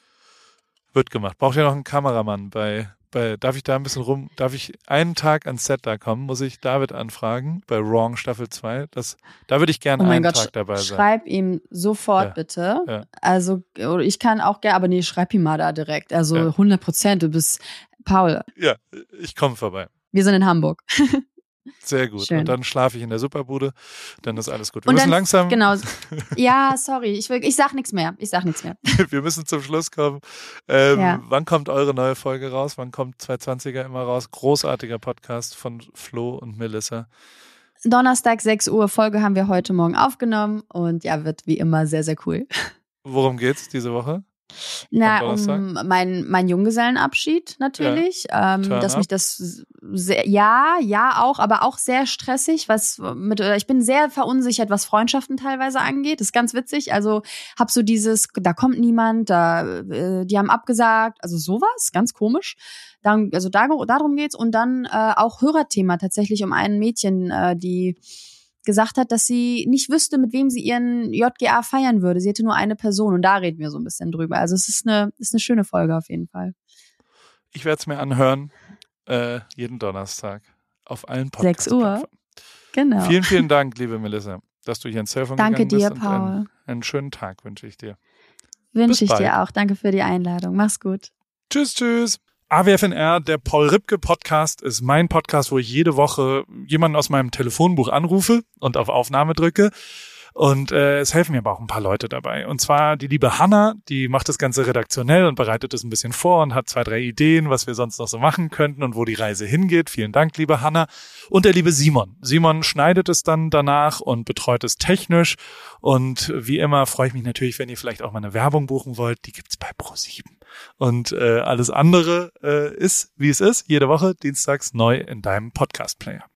Wird gemacht. Braucht ja noch einen Kameramann bei, bei, darf ich da ein bisschen rum, darf ich einen Tag ans Set da kommen, muss ich David anfragen, bei Wrong Staffel zwei, das, da würde ich gerne
oh
einen
Gott,
Tag dabei sein.
Schreib ihm sofort
ja.
bitte,
ja.
also, oder ich kann auch gerne, aber nee, schreib ihm mal da direkt, also
ja.
hundert Prozent, du bist Paul.
Ja, ich komme vorbei.
Wir sind in Hamburg.
Sehr gut.
Schön.
Und dann schlafe ich in der Superbude, dann ist alles gut. Wir
und
müssen
dann,
langsam.
Genau. Ja, sorry, ich, will, ich sag nichts mehr. Ich sag nichts mehr.
Wir müssen zum Schluss kommen. Ähm,
ja.
Wann kommt eure neue Folge raus? Wann kommt zweihundertzwanziger immer raus? Großartiger Podcast von Flo und Melissa.
Donnerstag, sechs Uhr, Folge haben wir heute Morgen aufgenommen und ja, wird wie immer sehr, sehr cool.
Worum geht's diese Woche?
Na, um mein, mein Junggesellenabschied natürlich, ja. ähm, dass mich das sehr, ja, ja auch, aber auch sehr stressig, was mit, ich bin sehr verunsichert, was Freundschaften teilweise angeht, das ist ganz witzig, also hab so dieses, da kommt niemand, da, äh, die haben abgesagt, also sowas, ganz komisch, dann, also da, darum geht's und dann äh, auch Hörerthema tatsächlich um ein Mädchen, äh, die gesagt hat, dass sie nicht wüsste, mit wem sie ihren J G A feiern würde. Sie hätte nur eine Person und da reden wir so ein bisschen drüber. Also es ist eine, ist eine schöne Folge auf jeden Fall.
Ich werde es mir anhören, äh, jeden Donnerstag auf allen Podcasts.
sechs Uhr, genau.
Vielen, vielen Dank, liebe Melissa, dass du hier ins Surfen
Danke
gegangen
dir,
bist.
Paul.
Einen, einen schönen Tag wünsche ich dir.
Wünsche ich dir auch. Danke für die Einladung. Mach's gut.
Tschüss, tschüss. A W F N R, der Paul Ripke Podcast, ist mein Podcast, wo ich jede Woche jemanden aus meinem Telefonbuch anrufe und auf Aufnahme drücke. Und äh, es helfen mir aber auch ein paar Leute dabei. Und zwar die liebe Hanna, die macht das Ganze redaktionell und bereitet es ein bisschen vor und hat zwei, drei Ideen, was wir sonst noch so machen könnten und wo die Reise hingeht. Vielen Dank, liebe Hanna. Und der liebe Simon. Simon schneidet es dann danach und betreut es technisch. Und wie immer freue ich mich natürlich, wenn ihr vielleicht auch mal eine Werbung buchen wollt. Die gibt's bei ProSieben. Und äh, alles andere äh, ist, wie es ist, jede Woche dienstags neu in deinem Podcast-Player.